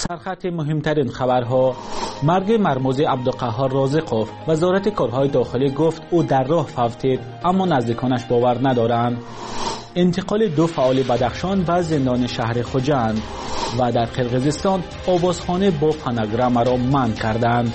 سرخط مهمترین خبرها: مرگ مرموز عبدالقهار رازقوف. وزارت کارهای داخلی گفت او در راه فوتید، اما نزدیکانش باور ندارند. انتقال 2 فعال بدخشان و زندان شهر خوجند. و در قرقیزستان آوازخانه با فناگرام را منع کردند.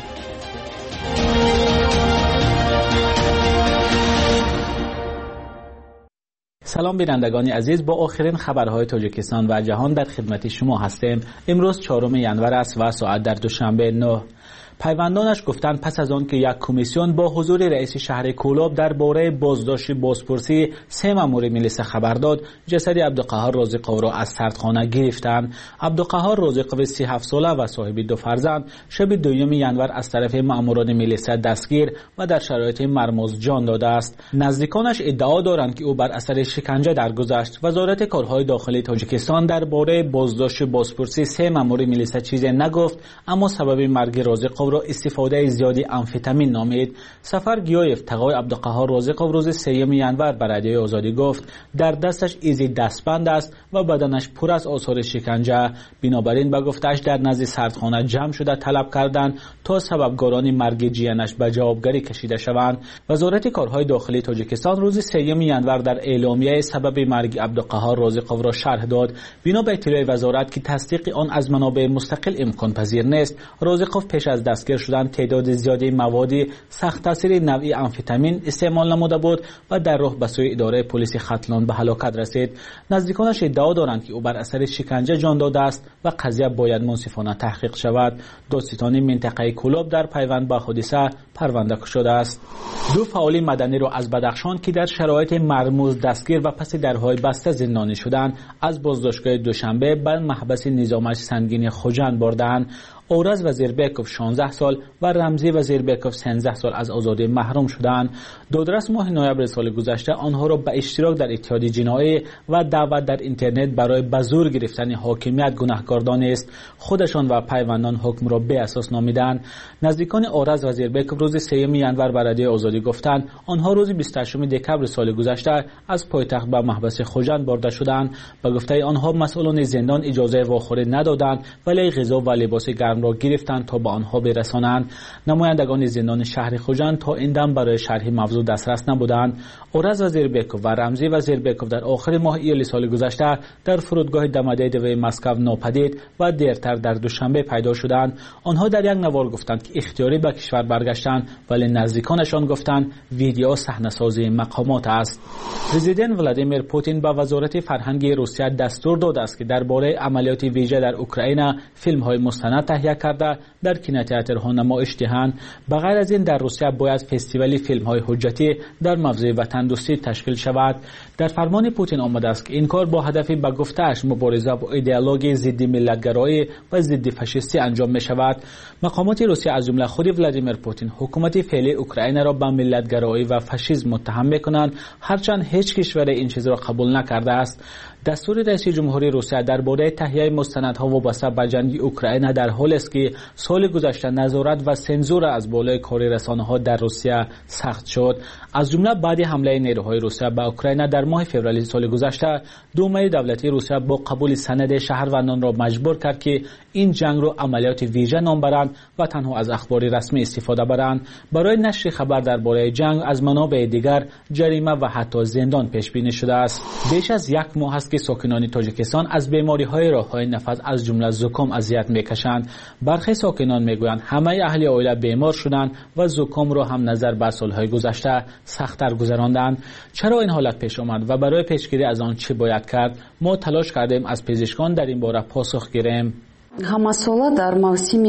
سلام بینندگان عزیز، با آخرین خبرهای تاجیکستان و جهان در خدمت شما هستیم. امروز 4 ینور است و ساعت در دوشنبه 9. پیوندانش گفتند پس از آن که یک کمیسیون با حضور رئیس شهر کولاب درباره بازداشت بازپرسی 3 مأمور میلیس خبر داد، جسد عبدالقهار رازقوف را از سردخانه گرفتند. عبدالقهار رازقوف 37 ساله و صاحب 2 فرزند شب 2 ینور از طرف مأموران میلیس دستگیر و در شرایط مرموز جان داده است. نزدیکانش ادعا دارند که او بر اثر شکنجه درگذشت. وزارت کارهای داخلی تاجیکستان درباره بازداشت بازپرسی 3 مأمور میلیس چیزی نگفت، اما سبب مرگ رازقوف را استفاده زیادی آمفتامین نامید. سفر گیایف تقای عبدالقهار رازقوف روز 3 ینور به رادیوی آزادی گفت در دستش ایزی دستبند است و بدنش پر از آثار شکنجه. بنابراین به گفتش در نزد سردخانه جمع شده طلب کردند تا سببگاران مرگ جیانش به جوابگری کشیده شوند. وزارت کارهای داخلی تاجیکستان روز 3 ینور در اعلامیه سبب مرگ عبدالقهار رازقوف را شرح داد. بنا به اطلاع وزارت که تصدیق آن از منابع مستقل امکان پذیر نیست، رازقوف پیش از دستگیر شدن تعداد زیادی مواد سخت تاثیر نوعی آمفتامین استعمال نموده بود و در راه به سوی اداره پلیس ختلان به هلاکت رسید. نزدیکانش ادعا دارند که او بر اثر شکنجه جان داده است و قضیه باید منصفانه تحقیق شود. دادستانی منطقه کولاب در پیوند با حادثه پرونده شده است. 2 فعال مدنی را از بدخشان که در شرایط مرموز دستگیر و پس درهای بسته زندانی شدند، از بازداشتگاه دوشنبه به محبس نظامش سنگین خوجند بردند. اورز وزیربیکوف 16 سال و رمزی وزیربیکوف 13 سال از آزادی محروم شدند. دادرس ماه نوامبر سال گذشته آنها را به اشتراک در اتحاد جنایی و دعوت در اینترنت برای به زور گرفتن حاکمیت گناهکار دانست. خودشان و پیوندان حکم را بی اساس نامیدند. نزدیکان اورز وزیربیکوف روز 3 ینور به رادیوی آزادی گفتند آنها روز 28 دکمبر سال گذشته از پایتخت به محبس خوجند برده شدند. به گفته آنها مسئولان زندان اجازه واخوری ندادند، ولی غذا و لباس گرم را گرفتند تا به آنها برسانند. نمایندگان زندان شهر خوجند تا این دم برای شرح موضوع دسترس نبودند. اورز وزیربیکوف و رمزی وزیربیکوف در آخر ماه ایول سال گذشته در فرودگاه دمدیدوی مسکو ناپدید و دیرتر در دوشنبه پیدا شدند. آنها در یک نوار گفتند که اختیاری به کشور برگشتند، ولی نزدیکانشان گفتند ویدیو صحنه‌سازی مقامات است. پرزیدنت ولادیمیر پوتین به وزارت فرهنگ روسیه دستور داده است که درباره عملیات ویژه در اوکراین فیلم‌های مستند تهیه کرده در کینوتئاترها نمایش دهند. بغیر از این در روسیه باید فستیوال فیلم‌های حجتی در موضوع وطن دوستی تشکیل شود. در فرمان پوتین آمده است که این کار با هدف به گفته‌اش مبارزه با ایدئولوژی ضد ملت‌گرایی و ضد فاشیستی انجام می‌شود. مقامات روسیه از جمله خود ولادیمیر پوتین حکومت فعلی اوکراین را به ملت‌گرایی و فاشیسم متهم می‌کنند، هرچند هیچ کشور این چیز را قبول نکرده است. دستور رئیس جمهوری روسیه درباره تهیه مستندها وابسته به جنگ اوکراین در حالی است که سال گذشته نظارت و سنزور از بالای کار رسانه‌ها در روسیه سخت شد. از جمله بعد حمله نیروهای روسیه به اوکراین در ماه فوریه سال گذشته، دومه دولتی روسیه با قبول سند شهروندان را مجبور کرد که این جنگ را عملیات ویژه نام برند و تنها از اخبار رسمی استفاده برند. برای نشر خبر درباره جنگ از منابع دیگر جریمه و حتی زندان پیش بینی شده است. بیش از 1 ماه است که ساکنان تاجیکستان از بیماری‌های راه‌های نفس از جمله زکام اذیت می‌کشند. برخی ساکنان می‌گویند همه اهل عائله بیمار شدند و زکام را هم نظر به سال‌های گذشته سخت‌تر گذراندند. چرا این حالت پیش آمد و برای پیشگیری از آن چه باید کرد؟ ما تلاش کردیم از پزشکان در این باره پاسخ گیریم. همساله در موسم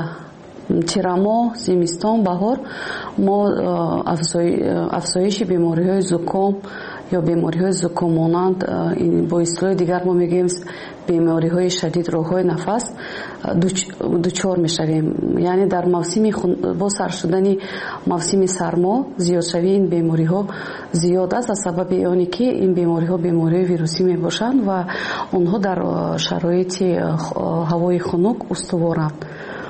تیرامو، زمستان، بهار ما افزایش بیماری‌های زکام یا بیماری‌های زکام مانند با اصطلاح دیگر ما میگیم بیماری‌های شدید راه‌های نفس دچار می‌شویم. یعنی در موسم با سر شدن موسم سرما زیاد شوی این بیماری‌ها زیاد است. از سبب آنی که این بیماری‌ها بیماری ویروسی میباشند و آنها در شرایط هوای خنک استوارند.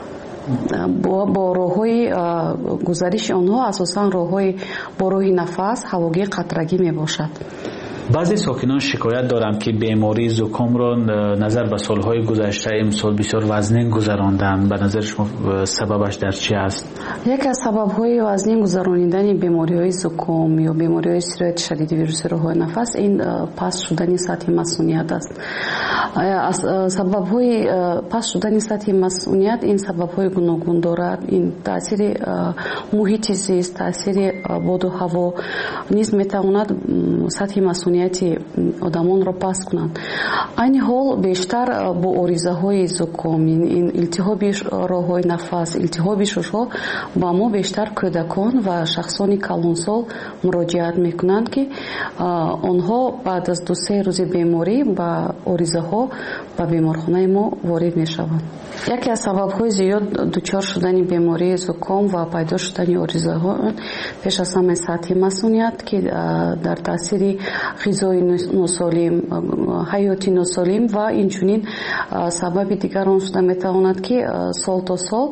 با راه‌های گزارش آنها اساساً راه‌های با راه نفس هواگیر قطرگی میباشد. بعضی ساکنان شکایت دارند که بیماری زکام را نظر به سالهای گذشته امسال بسیار وزنین گذراندند. به نظر شما سببش در چی است؟ یکی از سبب‌های وزنین گذراندن بیماری‌های زکام یا بیماری‌های سرایت شدید ویروس راه‌های نفس این پست شدن سطح مسئولیت است. سبب‌های پست شدن سطح مسئولیت این سبب‌های گوناگون دارد. این تاثیر محیط زیست، تاثیر باد و هوا نیز می‌تواند سطح مسئولیت آدمان را پست کنند. این حال بیشتر با آریزه‌های زکام، این التهاب راه‌های نفس، التهاب شش‌ها با ما بیشتر کودکان و شخصان کلانسال مراجعت میکنند که آنها بعد از 2-3 روز بیماری با آریزه‌ها به بیمارخانه ما وارد میشوند. یکی از سبب‌های زیاد دچار شدن بیماری زکام و پیدا شدن آریزه‌ها پیش از همه سطح مسئولیت که در تاثیر غذای ناسالم، حیاتی ناسالم و اینچنین سبب دیگر آن شده میتواند که سال تا سال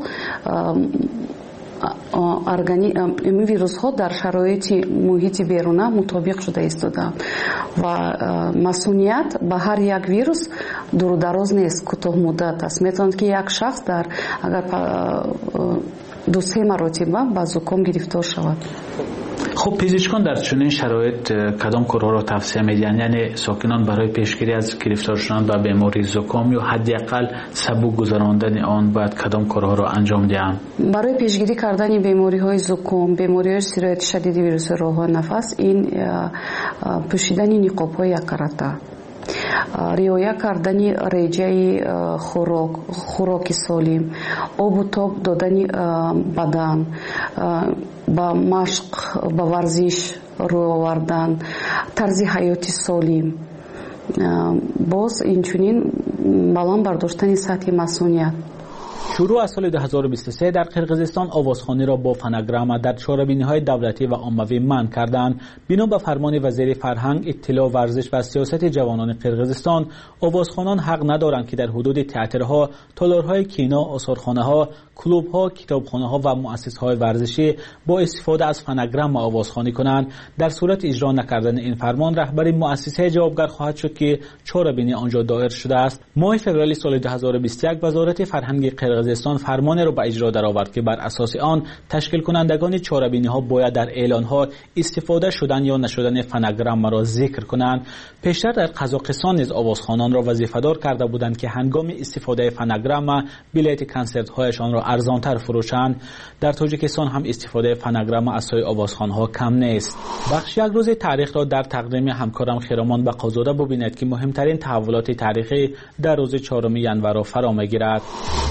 این ویروس ها در شرایط محیط بیرونه مطابق شده ایستادند و مسئولیت به هر یک ویروس دور و دراز نیست، کوتاه مدت است. میتواند که یک شخص در اگر 2-3 مرتبه با زکام گرفتار شود. خب پزشکان در چنین شرایط کدام کارها را توصیه می‌دهند؟ یعنی ساکنان برای پیشگیری از گرفتار شدن به بیماری زکام یا حداقل سبک گذراندن آن باید کدام کارها را انجام دهند؟ برای پیشگیری کردن بیماری‌های زکام، بیماری‌های سرایت شدید ویروس راه‌های نفس این پوشیدن نقاب‌های یک کرته، رعایت کردن رژه خوراک سالم، آب و تاب دادن بدن، با مشق با ورزش رو آوردن، طرز حیاتی سالم، باز اینچنین بالان برداشتن سطح مسئولیت. شروع از سال 2023 در قرقیزستان آوازخوانی را با فناگرام در چهاربینی‌های دولتی و عمومی منع کردند. بنا به فرمان وزیر فرهنگ، اطلاع، ورزش و سیاست جوانان قرقیزستان، آوازخوانان حق ندارند که در حدود تئاترها، تالارهای کینا، آثارخانه‌ها، کلوب‌ها، کتابخانه‌ها و مؤسسه‌های ورزشی با استفاده از فناگرام آوازخوانی کنند. در صورت اجرا نکردن این فرمان، رهبر مؤسسه جوابگر خواهد شد که چهاربینی آنجا دایر شده است. ماه فوریه سال 2021 وزارت فرهنگ قرقیزستان فرمان را به اجرا درآورد که بر اساس آن تشکیل کنندگان چهاربینی‌ها باید در اعلان‌ها استفاده شدن یا نشدن فناگرام را ذکر کنند. پیشتر در قزاقستان نیز آوازخوانان را وظیفه‌دار کرده بودند که هنگام استفاده فناگرام بلیت کنسرت‌هایشان را ارزان‌تر فروشند. در تاجیکستان هم استفاده فناگرام از سوی آوازخوان‌ها کم نیست. بخش یک روز تاریخ را در تقدیم همکارم خیرامان بقازاده ببینید که مهمترین تحولات تاریخی در روز 4 ژانویه را فرا می‌گیرد.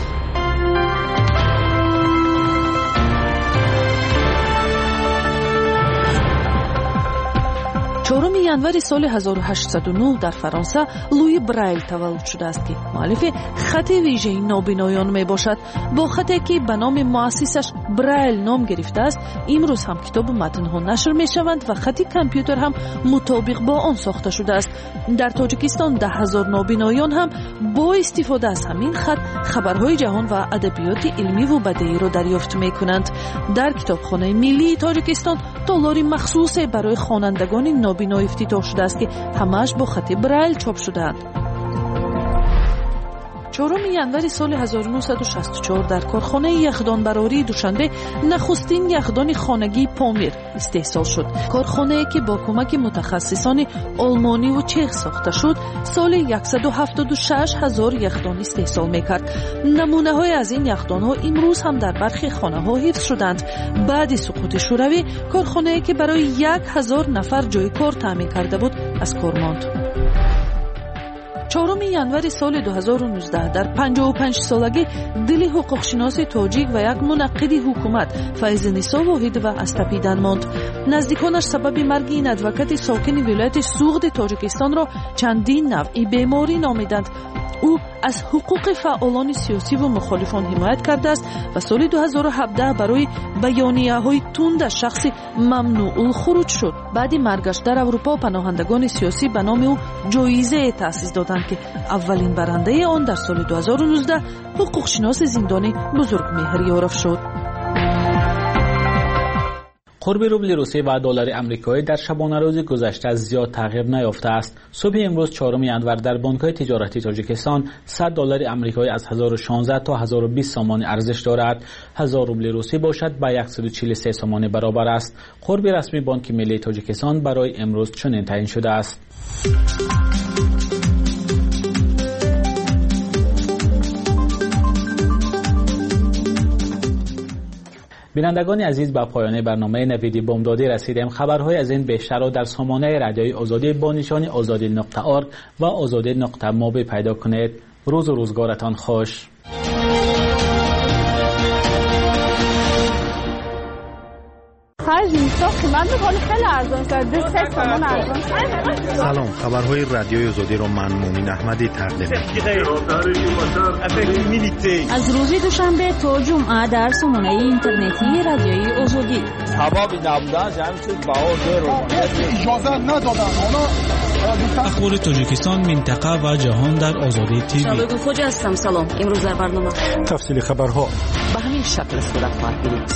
4 январи соли 1809 дар Фаронса Луи Брайл таваллуд шудааст ки муаллифи хати вижаи нобиноён мебошад. бо хате ки ба номи муассисаш Брайл ном гирифтааст, имрӯз ҳам китобу матнҳо нашр мешаванд ва хати компютер ҳам мутобиқ бо он сохта шудааст. дар Тоҷикистон 10,000 нобиноён ҳам бо истифода аз ҳамин хат хабарҳои ҷаҳон ва адабиёти илмиву бадеиро дарёфт мекунанд. дар китобхонаи миллии Тоҷикистон толори махсусе барои хонандагони нобино افتتاح شده است که همش با خط براйл چاپ شده‌اند. 4 январи соли 1964 дар корхонаи яхдонбарории Душанбе нахустин яхдони хонагии Помир истеҳсол шуд. корхонае ки бо кӯмаки мутахассисони олмониву чех сохта шуд, соли 176,000 яхдон истеҳсол мекард. намунаҳое аз ин яхдонҳо имрӯз ҳам дар бархи хонаҳо ҳифз шуданд. баъди суқути шӯравӣ корхонае ки барои 1,000 нафар ҷойи кор таъмин карда буд аз кор монд. 4 январи соли 2019 дар 55-солагӣ дили ҳуқуқшиноси тоҷик ва як мунаққиди ҳукумат Файзинисо Воҳидова аз тапидан монд. наздиконаш сабаби марги ин адвокати сокини вилояти Суғди Тоҷикистонро чандин навъи беморӣ номиданд. ӯ аз ҳуқуқи фаъолони сиёсиву мухолифон ҳимоят кардааст ва соли 2017 барои баёнияҳои тундаш шахси мамнуъулхуруҷ шуд. баъди маргаш дар аврупо паноҳандагони сиёсӣ ба номи ӯ ҷоизае таъсис доданд ки аввалин барандаи он дар соли 2019 ҳуқуқшиноси зиндони Бузургмеҳриёров шуд. قرب روبل روسی و دلار آمریکایی در شبانه روز گذشته زیاد تغییر نیافته است. صبح امروز 4 ژانویه در بانک‌های تجارتی تاجیکستان 100 دلار آمریکایی از 1016 تا 1020 سوم ارزش دارد. 1000 روبل روسی باشد به 143 سوم برابر است. قرب رسمی بانک ملی تاجیکستان برای امروز چنین تعیین شده است. بینندگان عزیز، به پایان برنامه نویدی بامدادی رسیدیم. خبرهای از این بیشتر را در سامانه رادیوی آزادی با نشانی azadi.org و azadi.mobi پیدا کنید. روز و روزگارتان خوش. سلام، خبرهای رادیوی آزادی را من مومن احمدی تقدیم از روز دوشنبه تا جمعه در سامانه اینترنتی رادیوی آزادی. اخبار تاجیکستان، منطقه و جهان در آزادی تیوی. شبکه فوج هستم. سلام. امروز در برنامه تفصیل خبرها به همین شکل صورت خواهد گرفت.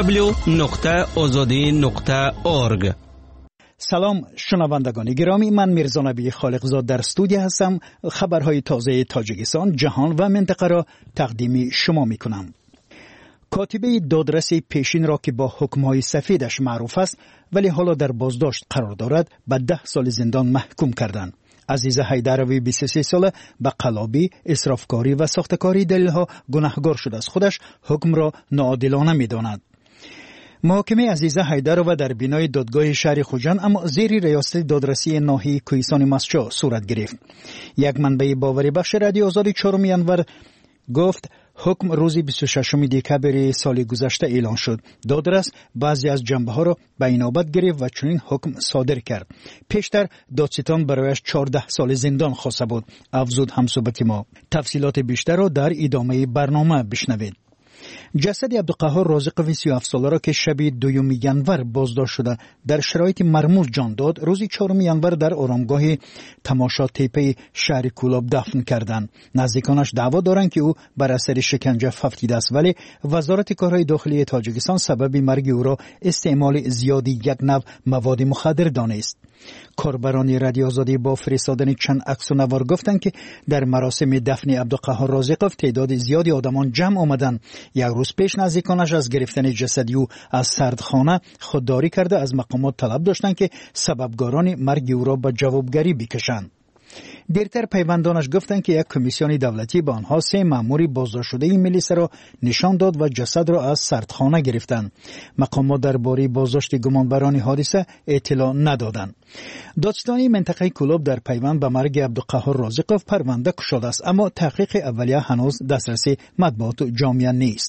www.azadi.org. سلام شنوندگان گرامی، من میرزا نبی خالقزاد در استودیو هستم. خبرهای تازه تاجیکستان، جهان و منطقه را تقدیم شما میکنم. کاتبه دادرس پیشین را که با حکمهای سفیدش معروف است ولی حالا در بازداشت قرار دارد به 10 سال زندان محکوم کردند. عزیزه حیدروی 23 ساله به قلابی، اسرافکاری و ساختکاری دلیلها گناهکار شده از خودش حکم را ناعادلانه می‌داند. محاکمه عزیزه حیدرova در بینای دادگاه شهر خوجند اما زیر ریاست دادرسی ناحیه کوهستان مسجد صورت گرفت. یک منبع باوری بخش رادیو آزادی 4 ژانویه گفت حکم روز 26 دکبر سال گذشته اعلان شد. دادرس بعضی از جنبه‌ها را به اینابت گرفت و چنین حکم صادر کرد. پیشتر دادستان برایش 14 سال زندان خواسته بود. افزود همصحبت ما. تفصیلات بیشتر را در ادامه برنامه بشنوید. جسد عبدالقهار رازقوی 37 ساله را که شب 2 ژانویه بازداشت شده در شرایط مرموز جان داد، روز 4 ژانویه در آرامگاه تماشا تپه شهر کولاب دفن کردند. نزدیکانش دعوا دارند که او بر اثر شکنجه فوتیده است، ولی وزارت کارهای داخلی تاجیکستان سبب مرگ او را استعمال زیادی یک نوع مواد مخدر دانست. کاربران رادیو آزادی با فرستادن چند عکس و نوار گفتند که در مراسم دفن عبدالقهار رازقوف تعداد زیادی آدمان جمع آمدند. یک روز پیش نزدیکانش از گرفتن جسد او از سردخانه خودداری کرده از مقامات طلب داشتند که سببگاران مرگ او را به جوابگری بکشند. دیرتر پیوندانش گفتند که یک کمیسیون دولتی به آنها 3 مأمور بازداشت شده این ملیسه را نشان داد و جسد را از سردخانه گرفتند. مقامات درباره بازداشت گمانبران حادثه اطلاع ندادند. دادستانی منطقه کولاب در پیوند به مرگ عبدالقهار رازقوف پرونده گشوده است، اما تحقیق اولیه هنوز دسترس مطبوعات جامعه نیست.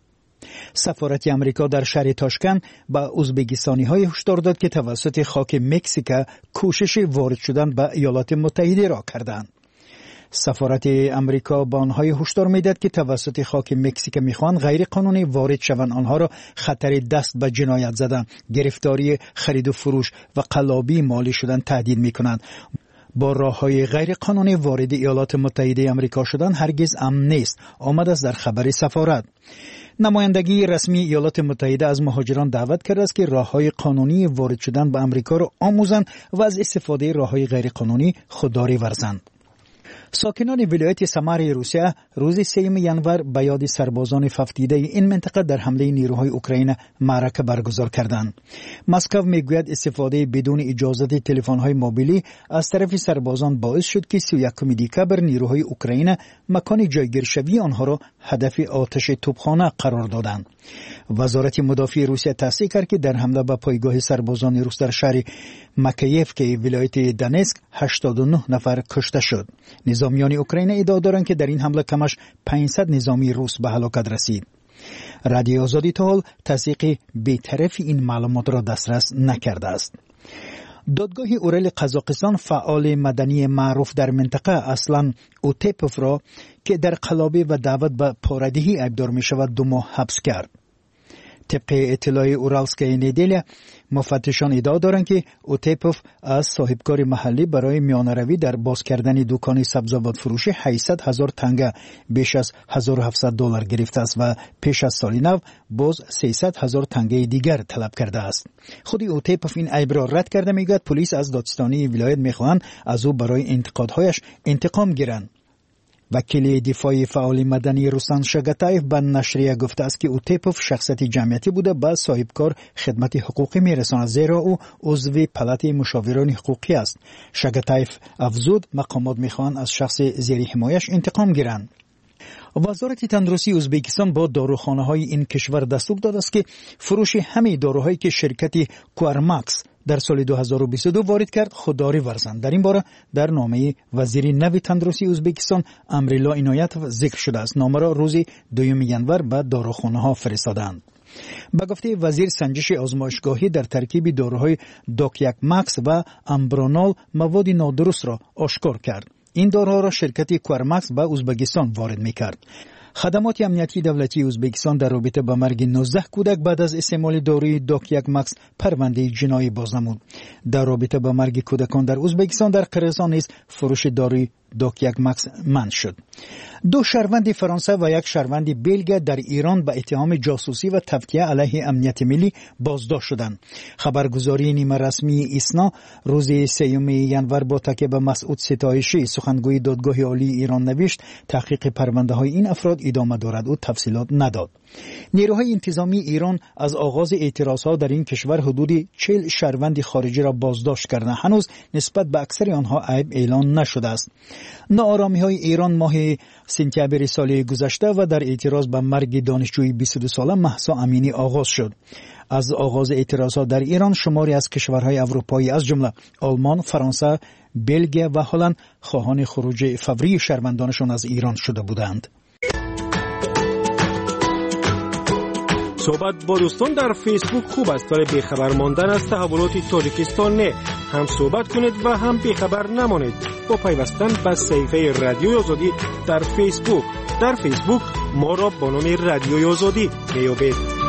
سفارت امریکا در شهر تاشکند به ازبکستانی‌های هشدار داد که توسط خاک مکزیک کوشش وارد شدن به ایالات متحده را کردند. سفارت امریکا به آنها هشدار می‌دهد که توسط خاک مکزیک می‌خواهند غیر قانونی وارد شوند. آنها را خطر دست به جنایت زدن، گرفتاری، خرید و فروش و قلابی مالی شدن تهدید می‌کنند. با راه‌های غیر قانونی وارد ایالات متحده آمریکا شدن هرگز امن نیست، آمد است در خبر سفارت. نمایندگی رسمی ایالات متحده از مهاجران دعوت کرده است که راه‌های قانونی وارد شدن به آمریکا را آموزند و از استفاده راه‌های غیر قانونی خودداری ورزند. ساکنان ولایت سمر روسیه روز 3 ژانویه به یاد سربازان فوتیده این منطقه در حمله نیروهای اوکراین معرکه برگزار کردند. مسکو میگوید استفاده بدون اجازه تلفن‌های موبیلی از طرف سربازان باعث شد که 31 دکبر نیروهای اوکراین مکان جایگیرشوی آنها را هدف آتش توپخانه قرار دادند. وزارت مدافع روسیه تصدیق کرد که در حمله به پایگاه سربازان روس در شهر مکیف که ولایت دونتسک 89 نفر کشته شد. نظامیان اوکراین ادعا دارند که در این حمله کمش 500 نظامی روس به هلاکت رسید. رادیو آزادی تا حال تصدیق بی‌طرف این معلومات را دسترس نکرده است. دادگاه اورل قزاقستان فعال مدنی معروف در منطقه اصلا اوتپوف را که در قلابی و دعوت به پاره‌دهی ابدار می شود 2 ماه حبس کرد. طبق اطلاع اورالسکای ندیلیا مفتشان ادعا دارند که اوتیپوف از صاحبکار محلی برای میانه‌روی در باز کردن دکان سبزیجات فروشی 800,000 تنگه بیش از $1,700 گرفته است و پیش از سال نو باز 300,000 تنگه دیگر طلب کرده است. خود اوتیپوف این عیب را رد کرده، میگوید پلیس از دادستانی ولایت میخواهند از او برای انتقادهایش انتقام گیرند. وکیل دفاع فعال مدنی روسلان شگتایف به نشریه گفته است که اوتیپوف شخصیت جمعیتی بوده به صاحبکار خدمت حقوقی میرساند، زیرا او عضو پلات مشاوران حقوقی است. شگتایف افزود مقامات میخواهند از شخص زیر حمایش انتقام گیرند. وزارت تندرستی ازبکستان با داروخانه‌های این کشور دستور داده است که فروش همه داروهایی که شرکت کوارماکس در سال 2022 وارد کرد خودداری ورزند. در این باره در نامه وزیر نو تندرستی ازبکستان امرالله عنایتوف ذکر شده است. نامه را روز 2 ینور به داروخانه‌ها فرستادند. به گفته وزیر، سنجش آزمایشگاهی در ترکیب داروهای دوکیاک ماکس و امبرونال مواد نادرست را آشکار کرد. این داروها را شرکت کوارماکس به ازبکستان وارد می‌کرد. خدمات امنیتی دولتی ازبکستان در رابطه با مرگ 19 کودک بعد از استعمال داروی دوکیاک ماکس پرونده جنایی باز نمود. در رابطه با مرگ کودکان در ازبکستان در قرقیزستان نیز فروش داروی دوکیاک ماکس منع شد. 2 شهروند فرانسه و 1 شهروند بلژیک در ایران به اتهام جاسوسی و تفکیه علیه امنیت ملی بازداشت شدند. خبرگزاری نیمه رسمی ایسنا روز 3 ینور با تکیه به مسعود ستایشی سخنگوی دادگاه عالی ایران نوشت تحقیق پرونده های این افراد ادامه دارد. او تفصیلات نداد. نیروهای انتظامی ایران از آغاز اعتراضها در این کشور حدود 40 شهروند خارجی را بازداشت کردند. هنوز نسبت به اکثر آنها عیب اعلان نشده است. ناآرامی‌های ایران ماه سپتامبر سال گذشته و در اعتراض به مرگ دانشجوی 22 ساله مهسا امینی آغاز شد. از آغاز اعتراضات در ایران شماری از کشورهای اروپایی از جمله آلمان، فرانسه، بلژیک و هلند خواهان خروج فوری شهروندانشان از ایران شده بودند. صحبت با دوستان در فیسبوک خوب است، ولی بیخبر ماندن از تحولات تاجیکستان نه. هم صحبت کنید و هم بیخبر نمانید با پیوستن به صفحه رادیوی آزادی در فیسبوک. در فیسبوک ما را با نام رادیوی آزادی میابید.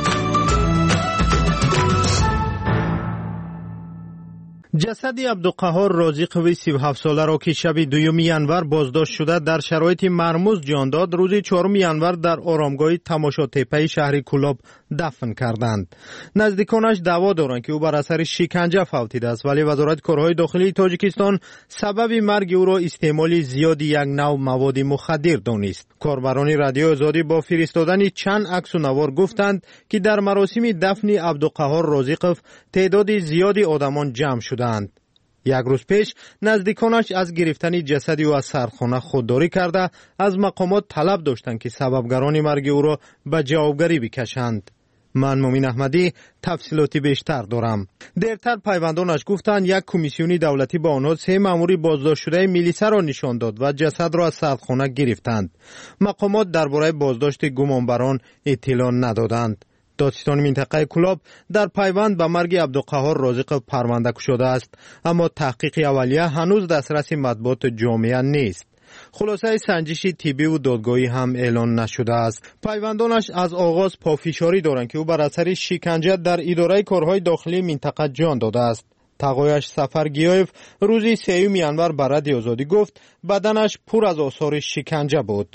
جسد عبدالقهار رازقوی 37 ساله را که شب 2 ینور بازداشت شده در شرایط مرموز جان داد، روز 4 ینور در آرامگاه تماشاتپه شهر کولاب دفن کردند. نزدیکانش دعوا دارند که او بر اثر شکنجه فوتیده است، ولی وزارت کارهای داخلی تاجیکستان سبب مرگ او را استعمال زیاد یک نوع مواد مخدر دانست. کاربران رادیو آزادی با فرستادن چند عکس و نوار گفتند که در مراسم دفن عبدالقهار رازقوف تعداد زیادی آدمان جمع شدند. یک روز پیش نزدیکانش از گرفتن جسد او از سردخانه خودداری کرده از مقامات طلب داشتند که سببگران مرگ او را به جوابگری بکشند. من مومین احمدی تفصیلاتی بیشتر دارم. دیرتر پیوندانش گفتند یک کمیسیونی دولتی با آنها 3 مأمور بازداشت شده میلیسه را نشان داد و جسد را از سردخانه گرفتند. مقامات درباره بازداشت گمانبران اطلاع ندادند. دادستان منطقه کولاب در پیوند به مرگ عبدالقهار رازقوف پرونده گشوده است، اما تحقیق اولیه هنوز دسترس مطبوعات جامعه نیست. خلاصه سنجش طبی و دادگاهی هم اعلان نشده است. پیوندانش از آغاز پافشاری دارند که او بر اثر شکنجه در اداره کارهای داخلی منطقه جان داده است. تقایش سفر گیایف روزی 3 ینور به رادیو آزادی گفت بدنش پر از آثار شکنجه بود.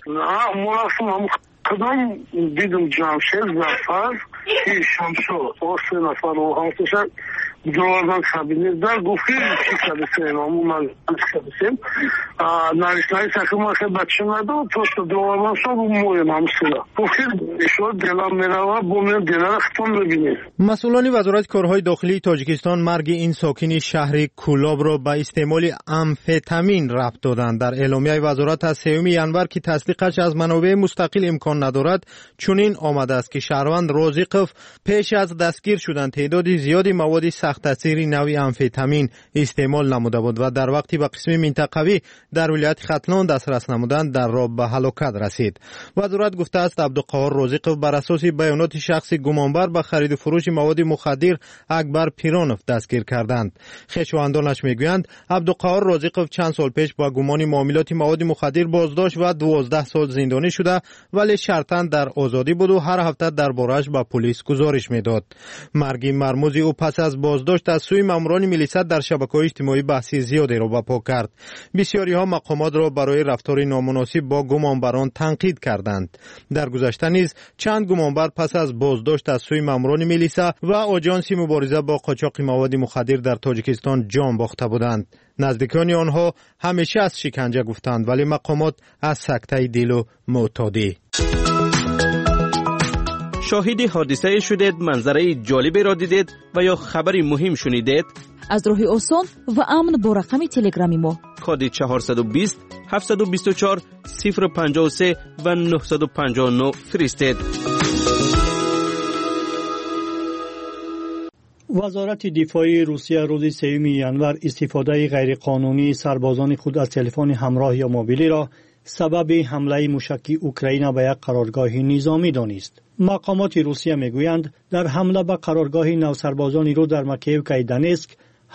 کدام دیدم جمشید زفر که شمشو آسه نفر و حالتشن دوازن کابینه در گفتی چی کبسیم امون کبسیم نریشنایی سکم که بچه ندو تو دوازن شو مویم همسیلا گفتی شو دلم میروا بومیم دلم ختم ببینیم. مسئولان وزارت کارهای داخلی تاجیکستان مرگ این ساکن شهر کولاب را به استعمال امفتامین ربط دادند. در اعلامیه وزارت از 3 ینور که تصدیقش از منابع مستقل امکان ندارد چنین آمده است که شهروند رازقوف پیش از دستگیر شدن تعداد زیادی مواد تحت تاثیر نوعی آمفتامین استعمال نموده بود و در وقتی به قسم منطقوی در ولایت ختلان دسترس نمودند در راه به هلاکت رسید. وزارت گفته است عبدالقهار رازقov بر اساس بیانات شخص گمانبر به خرید و فروش مواد مخدر اکبر پیرانوف دستگیر کردند. خویشاوندانش میگویند عبدالقهار رازقov چند سال پیش با گمان معاملات مواد مخدر بازداشت و 12 سال زندانی شده ولی شرطاً در آزادی بود و هر هفته درباره‌اش به پلیس گزارش میداد. مرگ مرموز او پس از بازداشت از سوی ماموران میلیسا در شبکه‌های اجتماعی بحث زیادی را برپا کرد. بسیاری‌ها مقامات را برای رفتار نامناسب با گمانبران تنقید کردند. در گذشته نیز چند گمانبر پس از بازداشت از سوی ماموران میلیسا و آژانس مبارزه با قاچاق مواد مخدر در تاجیکستان جان باخته بودند. نزدیکان آنها همیشه از شکنجه گفتند ولی مقامات از سکته دل و معتادی. شاهد حادثه شدید، منظره جالبی را دیدید و یا خبری مهم شنیدید؟ از راه آسان و امن با رقم تلگرامی ما کد 420 724 053 و 959 فرستید. وزارت دفاع روسیه روز 3 ژانویه استفاده غیرقانونی سربازان خود از تلفن همراه یا موبیلی را سبب حمله موشکی اوکراین به یک قرارگاه نظامی دانست. مقامات روسیه میگویند در حمله به قرارگاه نوسربازان نیرو در مکیوکای دانسک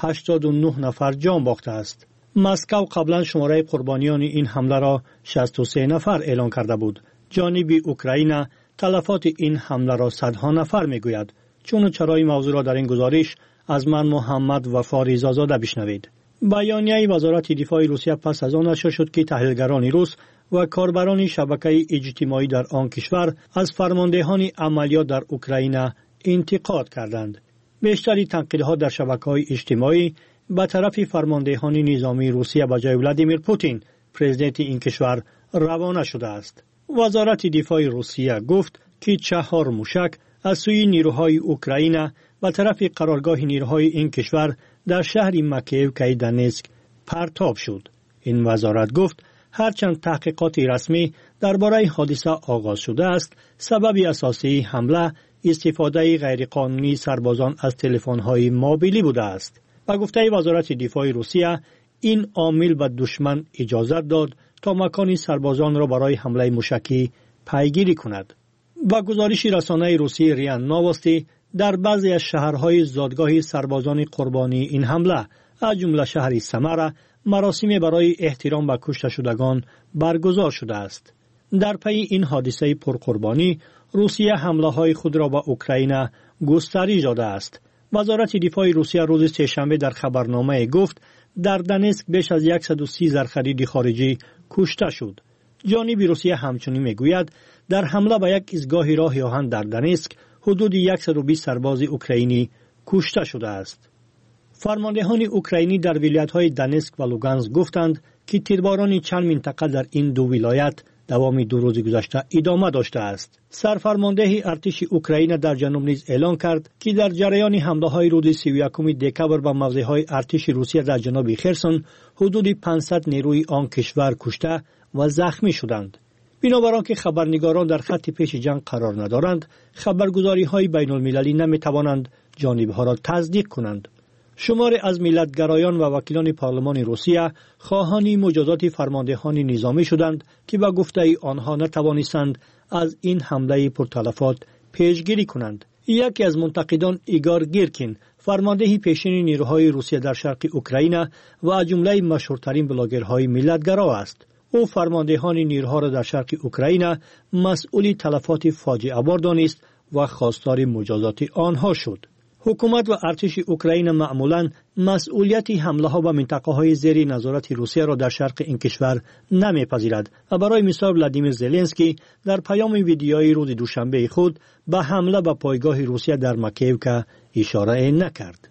89 نفر جان باخته است. مسکو قبلا شماره قربانیان این حمله را 63 نفر اعلام کرده بود. جانب اوکراین تلفات این حمله را صدها نفر میگوید. چون چرای موضوع را در این گزارش از من محمد وفا رضازاده بشنوید. بیانیه وزارت دفاع روسیه پس از آن نشر شد که تحلیلگران روس و کاربران شبکه اجتماعی در آن کشور از فرماندهان عملیات در اوکراین انتقاد کردند. بیشتری تنقیدها در شبکه‌های اجتماعی به طرف فرماندهان نظامی روسیه به جای ولادیمیر پوتین پرزیدنت این کشور روانه شده است. وزارت دفاع روسیه گفت که 4 موشک از سوی نیروهای اوکراین به طرف قرارگاه نیروهای این کشور در شهر مکیوکای دانسک پرتاب شد. این وزارت گفت هرچند تحقیقات رسمی درباره حادثه آغاز شده است، سبب اساسی حمله استفاده غیرقانونی سربازان از تلفن‌های موبیلی بوده است. با گفته وزارت دفاع روسیه این عامل به دشمن اجازه داد تا مکان سربازان را برای حمله موشکی پیگیری کند. با گزارش رسانه روسی ریا نووستی در بعضی از شهرهای زادگاه سربازان قربانی این حمله از جمله شهر سمره مراسم برای احترام به کشته شدگان برگزار شده است. در پی این حادثه پرقربانی روسیه حمله های خود را به اوکراین گسترش داده است. وزارت دفاع روسیه روز سه‌شنبه در خبرنامه گفت در دانسک بیش از 130 زرخرید خارجی کشته شد. جانب روسیه همچنین میگوید در حمله به یک ایستگاه راه آهن در دانسک حدود 120 سرباز اوکراینی کشته شده است. فرماندهان اوکراینی در ولایت‌های دانسک و لوگانسک گفتند که تیرباران چند منطقه در این دو ولایت دوام 2 روز گذشته ادامه داشته است. سرفرمانده ارتش اوکراین در جنوب نیز اعلام کرد که در جریان حمله‌های روز 31 دکمبر به موضع‌های ارتش روسیه در جنوب خرسون حدود 500 نیروی آن کشور کشته و زخمی شدند. بنابر آنکه خبرنگاران در خط پیش جنگ قرار ندارند، خبرگزاری‌های بین‌المللی نمی‌توانند جانبها را تصدیق کنند. شمار از ملت‌گرایان و وکیلان پارلمان روسیه خواهان مجازات فرماندهان نظامی شدند که با گفته آنها نتوانستند از این حمله پرتلفات پیشگیری کنند. یکی از منتقدان ایگار گیرکین، فرمانده پیشین نیروهای روسیه در شرق اوکراین و از جمله مشهورترین بلاگرهای ملت‌گرا است. او فرماندهان نیروها را در شرق اوکراین مسئول تلفات فاجعه بار دانست و خواستار مجازات آنها شد. حکومت و ارتش اوکراین معمولاً مسئولیت حمله ها به منطقه های زیر نظارت روسیه را در شرق این کشور نمیپذیرد و برای مثال ولادیمیر زلنسکی در پیام ویدیویی روز دوشنبه خود به حمله به پایگاه روسیه در مکیوکا اشاره نکرد.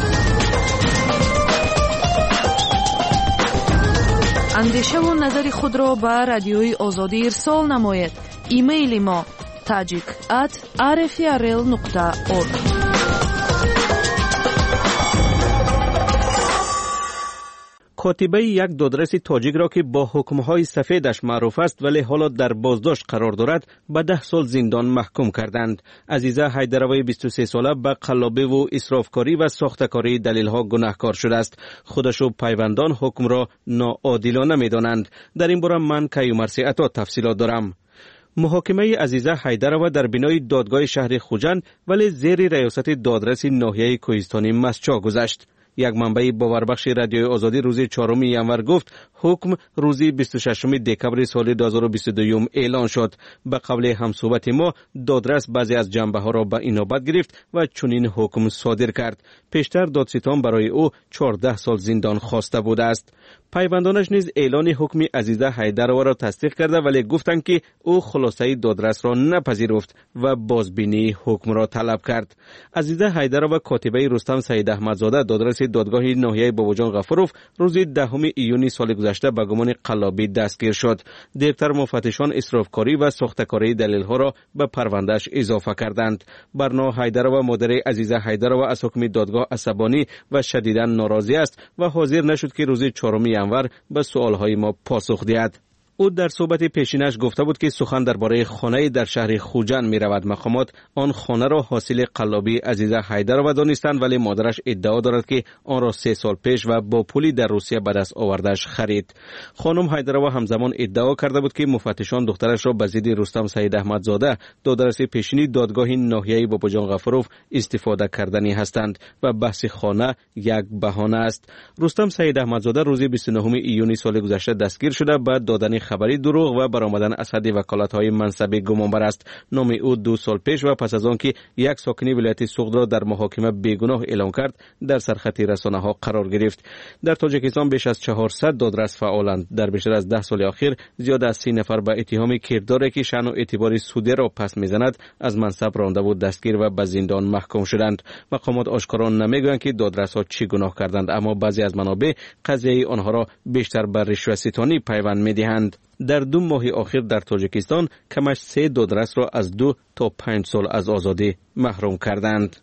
اندیشه و نظر خود را به رادیوی آزادی ارسال نمایید. ایمیل ما tajik@rfrl.org. کاتبه یک دادرس تاجیک را که با حکمهای سفیدش معروف است ولی حالا در بازداشت قرار دارد به 10 سال زندان محکوم کردند. عزیزه حیدرova 23 ساله به قلابی و اسرافکاری و ساختکاری دلیل‌ها گناهکار شده است. خودش و پیوندان حکم را ناعادلانه می‌دانند. در این باره من کیومرثی عطا تفصیلات دارم. محاکمه عزیزه حیدرova در بینای دادگاه شهر خوجند ولی زیر ریاست دادرس ناحیه کوهستانی مسچا گذشت. یک منبع باوربخش رادیوی آزادی روز 4 ژانویه گفت حکم روز 26 دکمبر سال 2022 اعلان شد. به قول همصحبت ما دادرس بعضی از جنبه‌ها را به اینابت گرفت و چنین حکم صادر کرد. پیشتر دادستان برای او 14 سال زندان خواسته بوده است. پیوندانش نیز اعلان حکم عزیزه حیدرova را تصدیق کرده ولی گفتند که او خلاصه دادرس را نپذیرفت و بازبینی حکم را طلب کرد. عزیزه حیدرova کاتبه رستم سید احمدزاده دادرس دادگاه ناحیه باباجان غفوروف روز 10 ایونی سال گذشته به گمان قلابی دستگیر شد. دیرتر مفتشان اسرافکاری و ساختکاری دلیل‌ها را به پروندهش اضافه کردند. برنا حیدرova مادر عزیزه حیدرova از حکم دادگاه عصبانی و شدیداً ناراضی است و حاضر نشد که روز 4 ژانویه به سوالهای ما پاسخ دهد. او در صحبت پیشینش گفته بود که سخن درباره خانه در شهر خوجند می رود. مقامات آن خانه را حاصل قلابی عزیزه حیدرova دانستند ولی مادرش ادعا دارد که آن را 3 سال پیش و با پولی در روسیه به دست آوردهش خرید. خانم حیدرova همزمان ادعا کرده بود که مفتشان دخترش را به ضد رستم سید احمدزاده دادرس پیشینی دادگاه ناحیه باباجان غفوروف استفاده کردنی هستند و بحث خانه یک بهانه است. رستم سید احمدزاده روز 29 ایونی سال گذشته دستگیر شده بعد دادن خبری دروغ و برآمدن اسد وکالت‌های منصبی گمانبر است. نام او 2 سال پیش و پس از آن که یک ساکن ولایت سوغد را در محاکمه بیگناه اعلام کرد در سرخط رسانه‌ها قرار گرفت. در تاجیکستان بیش از 400 دادرس فعالند. در بیشتر از 10 سال اخیر زیاد از 30 نفر به اتهام کرداری که شأن و اعتبار سوده را پس می‌زند از منصب رانده و دستگیر و به زندان محکوم شدند. مقامات آشکارا نمی‌گویند که دادرس‌ها چی گناه کردند اما بعضی از منابع قضیه آنها را بیشتر به رشوه‌ستانی پیوند می‌دهند. در 2 ماه آخر در تاجیکستان کمش 3 دادرس را از 2 تا 5 سال از آزادی محروم کردند.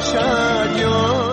باشد یاد.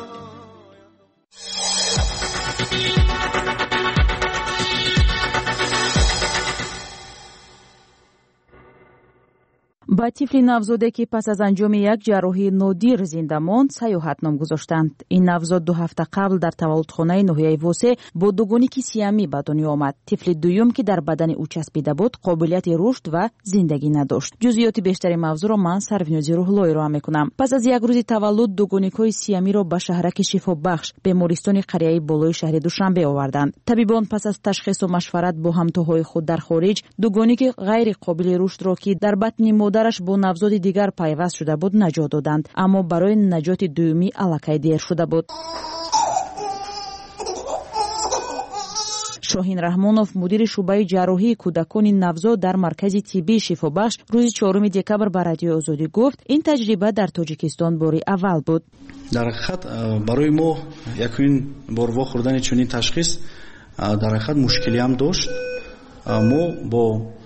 ба тифли навзоде ки пас аз анҷоми як ҷарроҳии нодир зинда монд саёҳат ном гузоштанд. Ин навзод 2 ҳафта қабл дар таваллудхонаи ноҳияи Восе бо дугоники сиамӣ ба дунё омад. Тифли дуюм ки дар бадани ӯ часпида буд қобилияти рушд ва зиндагӣ надошт. ҷузъиёти бештари мавзӯъро ман Сарвинози Рӯҳло ироа мекунам. Пас аз як рӯзи таваллуд дугоникҳои сиамиро ба шаҳраки шифобахш бемористони қарияи болои шаҳри Душанбе оварданд. Табибон пас аз ташхису машварат бо ҳамтоҳои худ дар хориҷ дугоники ғайри қобили рушдро ки дар батни модараш бо навзоди дигар пайваст шуда буд наҷот доданд, аммо барои наҷоти дуюмӣ аллакай дер шуда буд. Шоҳин Раҳмонов, мудири шуъбаи ҷарроҳии кӯдакони навзод дар маркази тиббии шифобахш, рӯзи 4 декабр ба Радиои Озодӣ гуфт, ин таҷриба дар Тоҷикистон бори аввал буд. дар ҳақиқат барои мо якин бор вохӯрдани чунин ташхис дар ҳақиқат мушкилӣ ҳам дошт. мо бо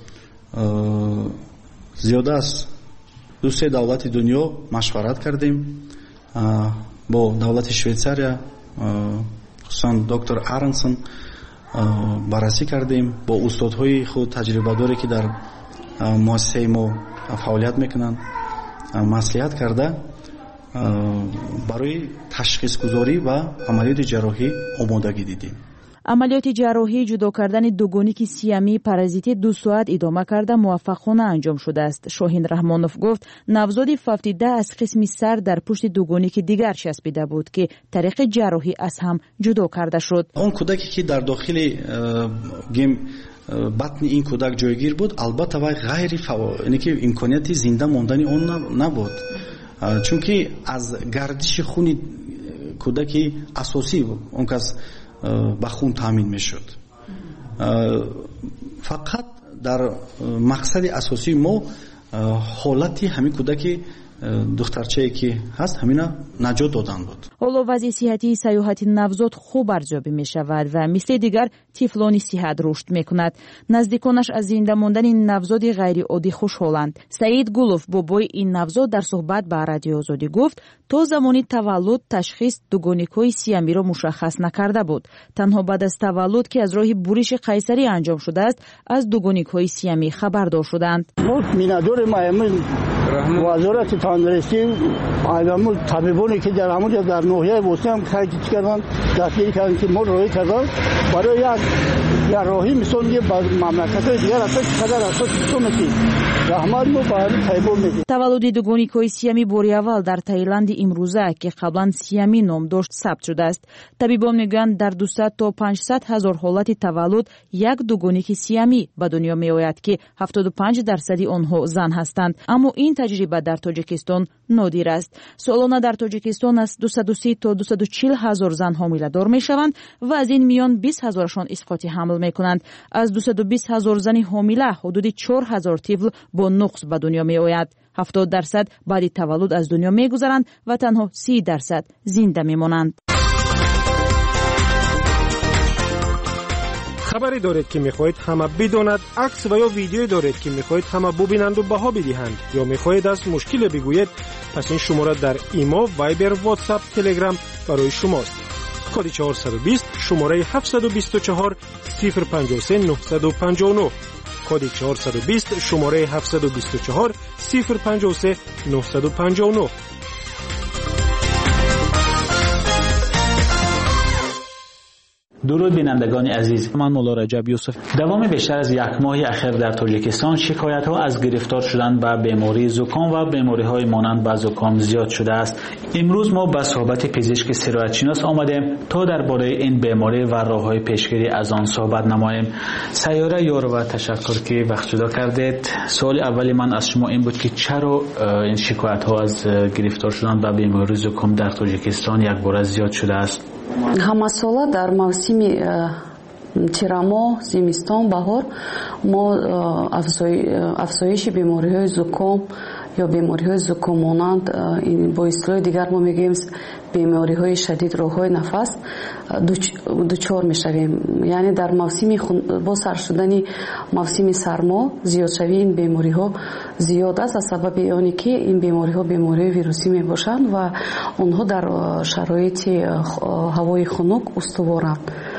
зиёда аз 2-3 давлати дунё машварат кардем. бо давлати Швейтсария, хусусан доктор Аронсон баррасӣ кардем. бо устодҳои худ таҷрибадоре ки дар муассисаи мо фаъолият мекунанд маслиҳат карда барои ташхисгузорӣ ва амалиёти ҷарроҳӣ омодагӣ дидем. амалиёти ҷарроҳӣ ҷудо кардани дугоники сиамӣ паразити 2 соат идома карда муваффақона анҷом шудааст. Шоҳин Раҳмонов гуфт, навзоди фавтида аз қисми сар дар пушти дугоники дигар часпида буд ки тариқи ҷарроҳӣ аз ҳам ҷудо карда шуд. он кӯдаке ки дар дохили батни ин кӯдак ҷойгир буд, албатта вай ғайри яъне ки имконияти зинда мондани он набуд, чунки аз гардиши хуни кӯдаки асосӣ он кас ба хун таъмин мешуд. фақат дар мақсади асосии мо ҳолати ҳамин кӯдаки духтарчае ки ҳаст ҳамина наҷот додан буд. ҳоло вазъи сиҳатии саёҳати навзод хуб арзёбӣ мешавад ва мисли дигар тифлони сиҳат рушд мекунад. наздиконаш аз зинда мондани навзоди ғайриоддӣ хушҳоланд. Саид Гулов, бобои ин навзод, дар суҳбат ба Радиои Озодӣ гуфт, то замони таваллуд ташхис дугоникҳои сиамиро мушаххас накарда буд. танҳо баъд аз таваллуд ки аз роҳи буриши қайсарӣ анҷом шудааст, аз дугоникҳои сиамӣ хабардор шуданд. وزارت تندرستی ایامو طبیبانی که در همونجا در ناحیه وسطی هم خیلی کردن دستگیری کردن که ما راهی کردن برای یک راهی مثلا یه مملکت دیگر اصلا چقدر اساس میکنه رحمت مو برای طبیبان میگه. таваллуди дугоникҳои сиамӣ бори аввал дар Таиланди имрӯза ки қаблан сиамӣ ном дошт сабт шудааст. табибон мегӯянд дар 200 то 500 ҳазор ҳолати таваллуд як дугоники сиамӣ ба дунё меояд ки 75% онҳо зан ҳастанд. аммо ин таҷриба дар Тоҷикистон нодир аст. солона дар Тоҷикистон аз 230 то 240 ҳазор зан ҳомиладор мешаванд ва аз ин миён 20 ҳазорашон исқоти ҳамл мекунанд. аз 220 ҳазор зани ҳомила ҳудуди 4 ҳазор тифл бо нуқс ба дунё меояд. 70% баъди таваллуд аз дунё мегузаранд ва танҳо 30% зинда мемонанд. خبری دارید که میخواهید همه بداند، عکس و یا ویدیویی دارید که میخواهید همه ببینند و بها بدهند، یا میخواهید از مشکل بگویید، پس این شماره در ایما، وایبر، واتساپ، تلگرام برای شماست. کد 420 شماره 724 053 959 کد 420 شماره 724 053 959. درود بینندگان عزیز، من مولا رجب یوسف. دوام بیشتر از یک ماه اخیر در تاجیکستان شکایت ها از گرفتار شدن به بیماری زکام و بیماری های مانند به زکام زیاد شده است. امروز ما به صحبت پزشک سرایتشناس آمدیم تا درباره این بیماری و راه‌های پیشگیری از آن صحبت نماییم. سیاره یار و تشکر که وقت جدا کردید. سوال اولی من از شما این بود که چرا این شکایت ها از گرفتار شدن به بیماری زکام در تاجیکستان یک بار زیاد شده است؟ ҳамасола дар мавсими тирамо, зимистон, баҳор мо афзоиши бемориҳои зуком ё бемориҳои зукомонанд бо истлоҳи дигар мо мегӯем бемориҳои шадид роҳҳои нафас дучор мешавем. яъне дар мавсими бо сар шудани мавсими сармо зиёдшавии ин бемориҳо зиёд аст аз сабаби оне ки ин бемориҳо бемориҳои вирусӣ мебошанд ва онҳо дар шароити ҳавои хунук устуворанд.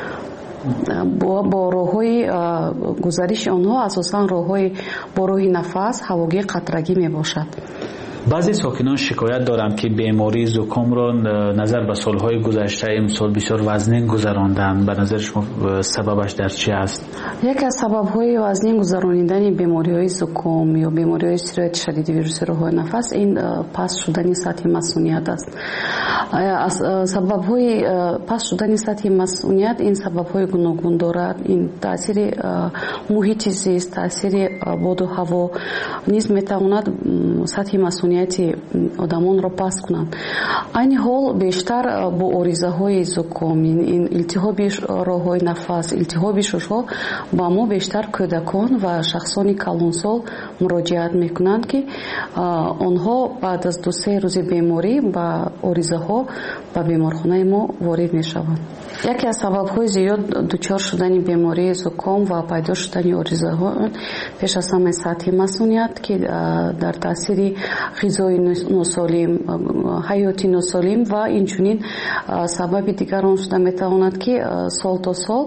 бо роҳҳои гузариши онҳо асосан роҳҳои бо роҳи нафас ҳавогир қатрагӣ мебошад. баъзе сокинон шикоят доранд ки бемории зукомро назар ба солҳои гузашта имсол бисёр вазнин гузаронданд. ба назари шумо сабабаш дар чи аст? яке аз сабабҳои вазнин гузарондани бемориҳои зуком ё бемориҳои сирояти шадиди вируси роҳҳои нафас ин паст шудани сатҳи масъуният аст. сабабҳои паст шудани сатҳи масъуният ин сабабҳои гуногун дорад. ин таъсири муҳити зист, таъсири боду ҳаво низ метавонад сатҳи масъуният одамонро паст кунанд. айни ҳол бештар бо оризаҳои зуком, ин илтиҳоби роҳҳои нафас, илтиҳоби шушҳо ба мо бештар кӯдакон ва шахсони калонсол муроҷиат мекунанд ки онҳо баъд аз 2-3 рӯзи беморӣ ба оризаҳо ба беморхонаи мо ворид мешаванд. яке аз сабабҳои зиёд дучор шудани бемории зуком ва пайдо шудани оризаҳо пеш аз ҳама сатҳи масъуният ки дар таъсири ғизои носолим, ҳаёти носолим ва инчунин сабаби дигар он шуда метавонад ки сол то сол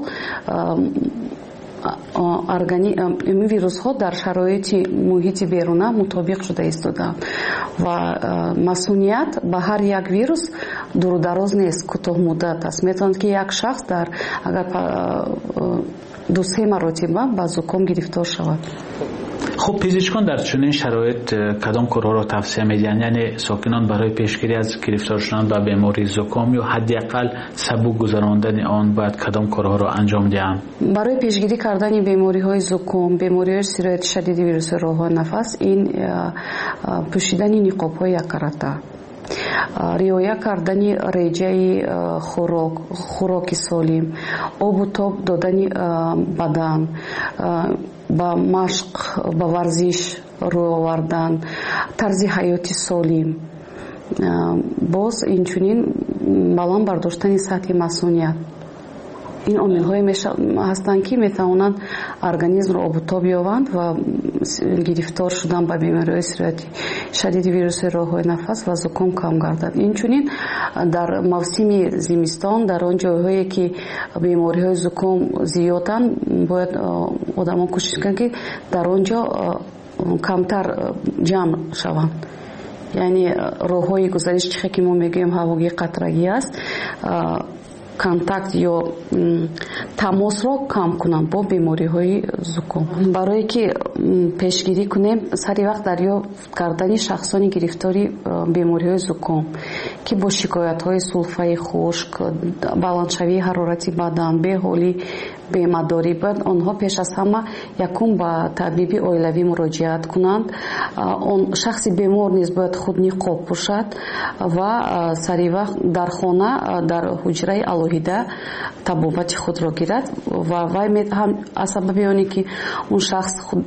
вирусҳо дар шароити муҳити беруна мутобиқ шуда истодаанд ва масъуният ба ҳар як вирус дурудароз нест, кӯтоҳмуддат аст. метавонад ки як шахс дар агар 2-3 маротиба ба зуком гирифтор шавад. خب پزشکان در چنین شرایط کدام کارها را توصیه می‌دهند؟ یعنی ساکنان برای پیشگیری از گرفتار شدن به بیماری زکام یا حداقل سبک گذراندن آن باید کدام کارها را انجام دهند؟ برای پیشگیری کردن بیماری‌های زکام، بیماری‌های سیرایت شدید ویروس راه‌های نفس این پوشیدن نقاب‌های یک карата، риоя кардани реҷаи хӯроки солим, обу тоб додани бадан, ба машқ, ба варзиш рӯй овардан, тарзи ҳаёти солим, боз инчунин баланд бардоштани сатҳи масъуният. ин омилҳое ҳастанд ки метавонанд организмро обутоб ёбанд ва гирифтор шудан ба бемориҳои сирояти шадиди вируси роҳҳои нафас ва зуком кам гардад. инчунин дар мавсими зимистон дар он ҷойҳое ки бемориҳои зуком зиёданд бояд одамон кӯшиш кунанд ки дар он ҷо камтар ҷамъ шаванд. яъне роҳҳои гузариш чихе ки мо мегӯем ҳавогир қатрагӣ аст, контакт ё тамосро кам кунанд бо бемориҳои зуком. барое ки пешгирӣ кунем сари вақт дарёфт кардани шахсони гирифтори бемориҳои зуком ки бо шикоятҳои сулфаи хушк, баландшавии ҳарорати бадан, беҳолӣ, бемадорӣ бад онҳо пеш аз ҳама якум ба табиби оилавӣ муроҷиат кунанд. он шахси бемор низ бояд худ ниқоб пӯшад ва саривақт дар хона дар ҳуҷраи алоҳида табобати худро гирад ва вай аз сабаби оне ки он шахс худ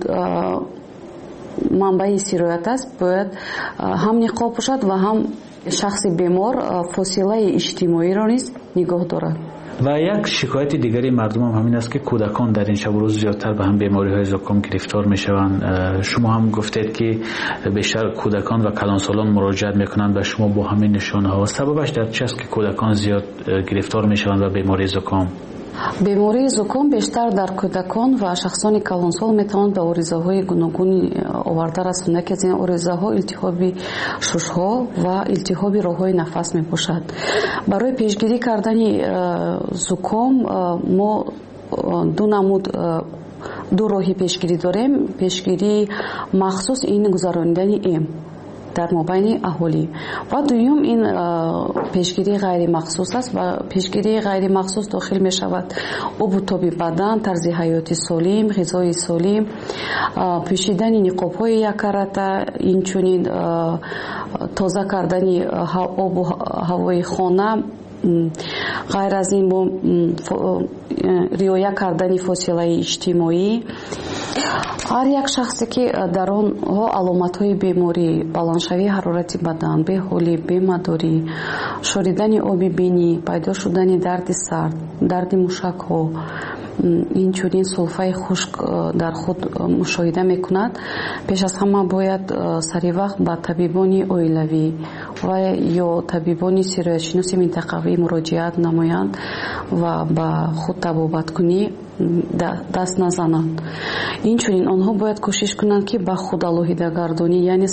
манбаи сироят аст бояд ҳам ниқоб пӯшад ва ҳам шахси бемор фосилаи иҷтимоиро низ нигоҳ дорад. و یک شکایت دیگری مردم هم همین است که کودکان در این شب و روز زیادتر به هم بیماری‌های زکام گرفتار می‌شوند. شما هم گفتید که بیشتر کودکان و کلانسالان مراجعت می‌کنند به شما با همین نشانه‌ها. سببش در چه است که کودکان زیاد گرفتار می‌شوند به بیماری زکام؟ бемории зуком бештар дар кӯдакон ва шахсони калонсол метавонад ба оризаҳои гуногуни оварда расонад. яке аз ин оризаҳо илтиҳоби шушҳо ва илтиҳоби роҳҳои нафас мебошад. барои пешгирӣ кардани зуком мо ду намуд ду роҳи пешгирӣ дорем. пешгирии махсус ин гузарондани эм дар мобайни аҳолӣ ва дуюм ин пешгирии ғайримахсус аст. ва пешгирии ғайримахсус дохил мешавад обу тоби бадан, тарзи ҳаёти солим, ғизои солим, пӯшидани ниқобҳои яккарата, инчунин тоза кардани обу ҳавои хона, غیر از این با رعایت کردن فاصله اجتماعی هر یک شخصی که در آنها علامت‌های بیماری بلندشوی حرارت بدن، بیحالی، بیمداری، شوریدن آب بینی، پیدا شدن درد سر، درد موشک‌ها، اینچنین سلفه خشک در خود مشاهده میکند، پیش از همه باید سریع وقت به طبیبان اویلوی و یا طبیبان سرایت‌شناس منطقوی مراجعت نمایند و به خود طبابت کنی دست نزنند. اینچنین آنها باید کوشش کنند که به خود آلودگی گردانی یعنی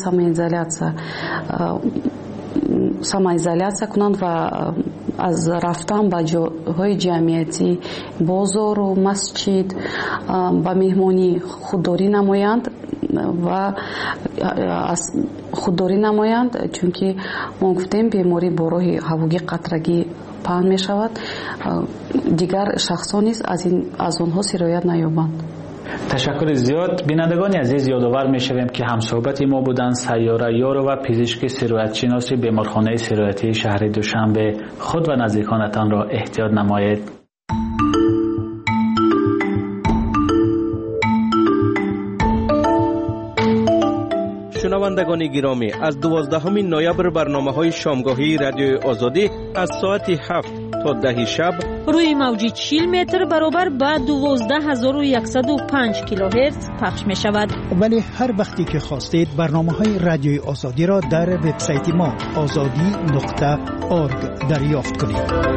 سماizolyatsiya کنند و از رفتن به جاهای جمعیتی، بازار و مسجد و مهمانی خودداری نمایند و خودداری نمایند، چون که ما گفتیم بیماری با راه هوایی قطرگی پهن می شود، دیگر شخصان نیز از آنها سرایت نیابند. تشکر زیاد. بینندگان عزیز، یادآور می‌شویم که همصحبت ما بودند سیاره یار و پزشک سرایت شناس بیمارخانه سرایتی شهر دوشنبه. خود و نزدیکانتان را احتیاط نمایید. شنوندگان گرامی، از 12 نوامبر برنامه‌های شامگاهی رادیوی آزادی از ساعت 7 تا 10 شب روی موج 40 متر برابر با 12105 کیلوهرتز پخش می شود. ولی هر وقتی که خواستید برنامه‌های رادیوی آزادی را در وبسایت ما azadi.org دریافت کنید.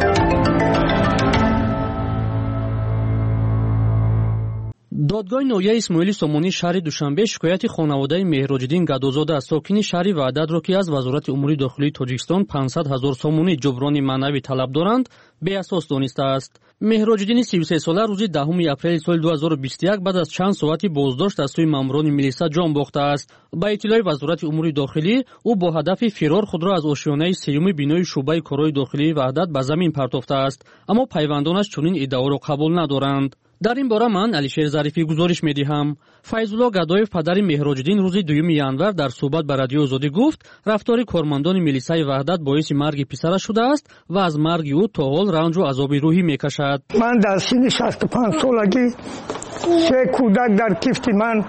دادگاه نویه اسماعیل سامونی شهر دوشنبه شکایت خانواده مهراجدین گدازاده از ساکن شهر وحدت را که از وزارت امور داخلی تاجیکستان 500,000 سامونی جبران معنوی طلب دارند به اساس دانسته است. مهراجدین 33 ساله روز 10 اپریل سال 2021 بعد از چند ساعتی بازداشت از سوی ماموران میلیسا جان باخته است. با اطلاع وزارت امور داخلی، او با هدف فرار خود را از آشیانه سیوم بینای شعبه کارهای داخلی وحدت به زمین پرتافته است، اما پیوندانش چنین ادعا را قبول ندارند. در این باره من علیشیر ظریفی گزارش می‌دهم. فیض‌الله گدایف پدر مهراجدین روز 2 ینور در صحبت با رادیو آزادی گفت رفتار کارمندان میلیسای وحدت باعث مرگ پسرش شده است و از مرگ او تا حال رنج و عذاب روحی می‌کشد. من در سن 65 سالگی 3 کودک در کیفت من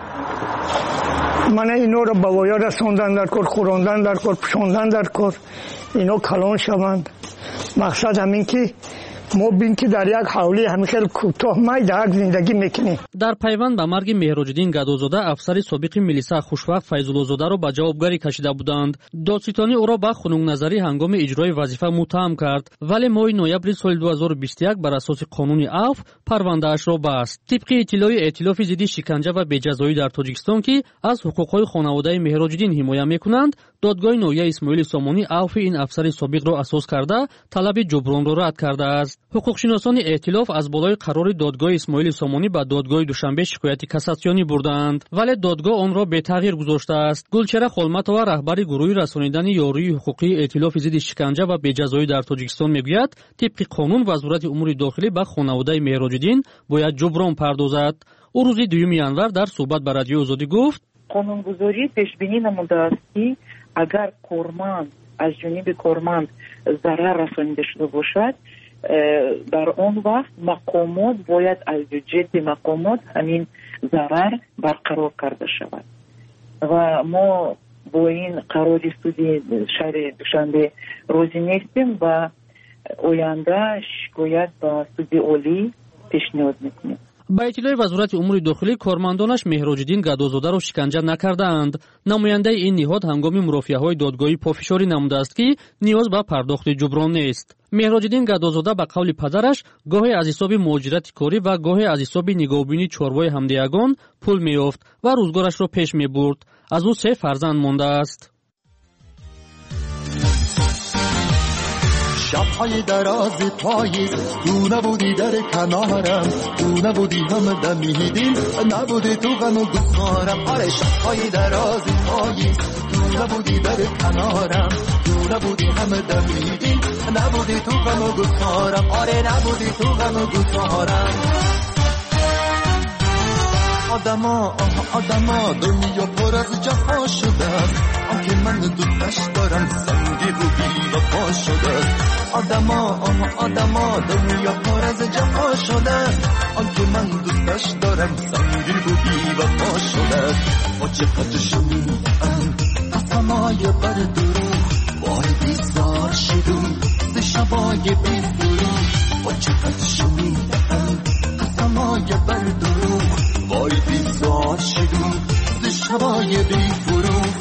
اینو را به وایا رساندن در کار، خوراندن در کار، پوشاندن در کار، اینو کلان شوند. مقصد همین که ما بین که در یک حوله همین خیلی کوتاه مایدک زندگی میکنیم. در پیوند به مرگ مهراجدین گدازاده افسر سابق میلیسا خوشوقت فیض‌الله زاده را به جوابگری کشیده بودند. دادستانی او را به خنک نظری هنگام اجرای وظیفه متهم کرد، ولی ماه نوامبر سال 2021 بر اساس قانون عفو پرونده‌اش را بست. طبق اطلاع ائتلاف ضد شکنجه و بی‌جزایی در تاجیکستان که از حقوق‌های خانواده مهراجدین حمایت میکنند، دادگاه نویه اسماعیل سامونی عفو این افسر سابق را اساس کرده طلب جبران را رد کرده است. حقوقشناسان ائتلاف از بالای قرار دادگاه اسماعیل سامونی به دادگاه دوشنبه شکایت کاساسیونی بردند، ولی دادگاه آن را به تغییر گذاشته است. گلچهره خلمتова رهبر گروه رسانیدن یاروی حقوقی ائتلاف ضد شکنجه و بی‌جزایی در تاجیکستان میگوید طبق قانون وزارت امور داخلی به خانواده مهراجدین باید جبران پردازد. او روز 2 ینور در صحبت با رادیو آزادی گفت قانونگذاری پیش بینی نموده است که اگر کارمند از جانب کارمند ضرر رسانیده شده باشد، در آن وقت مقامات باید از جد مقامات همین ضرر برقرار کرده شود و ما با این قرار سودی شهر دوشنبه راضی نیستیم و آینده شکایت با سود عالی پیشنهاد میکنیم. با اطلاع وزارت امور داخلی کارمندانش مهراجدین گدازاده را شکنجه نکردند. نماینده این نهاد هنگام مرافعه‌های دادگاهی پافشاری نموده است که نیاز به پرداخت جبران نیست. مهراجدین گدازاده به قول پدرش گاهی از حساب مهاجرت کاری و گاهی از حساب نگاهبینی چاروای همدیگان پول می‌یافت و روزگارش را پیش می‌برد. از او 3 فرزند مانده است. شب‌های دراز پاییز تو نبودی در کنارم، تو نبودی هم دمیدیم، نبودی تو غم و گسارم. آره شب‌های دراز پاییز تو نبودی در کنارم، تو نبودی هم دمیدیم، نبودی تو غم و گسارم. آره نبودی تو غم و گسارم. آدما دنیا پر از جفا شده است، آنکه من دوستش دارم سنگی و بی وفا شده آدما دنیا پر از جفا شده آنکه من دوستش دارم سنگی و بی وفا شده با چقدر شنیدم قسمای بر دروغ وای بیزار شدم ز شبای بی فروغ با چقدر شنیدم قسمای بر دروغ وای بیزار شدم ز شبای بی فروغ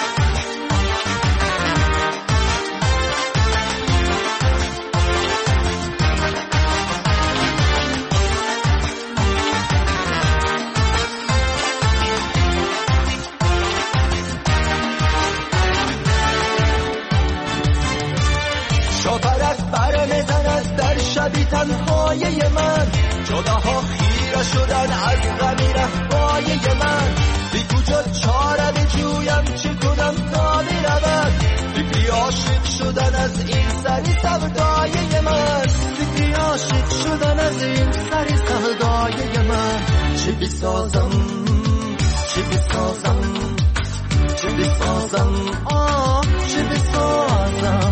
شبی تنهای من جداها خیره شدن از غمی رفای من بی کجا چاره بجویم چه کنم تا برود بی عاشق شدن از این سری سودای من بی عاشق شدن از این سری سودای من چه بسازم چه بسازم چه بسازم چه بسازم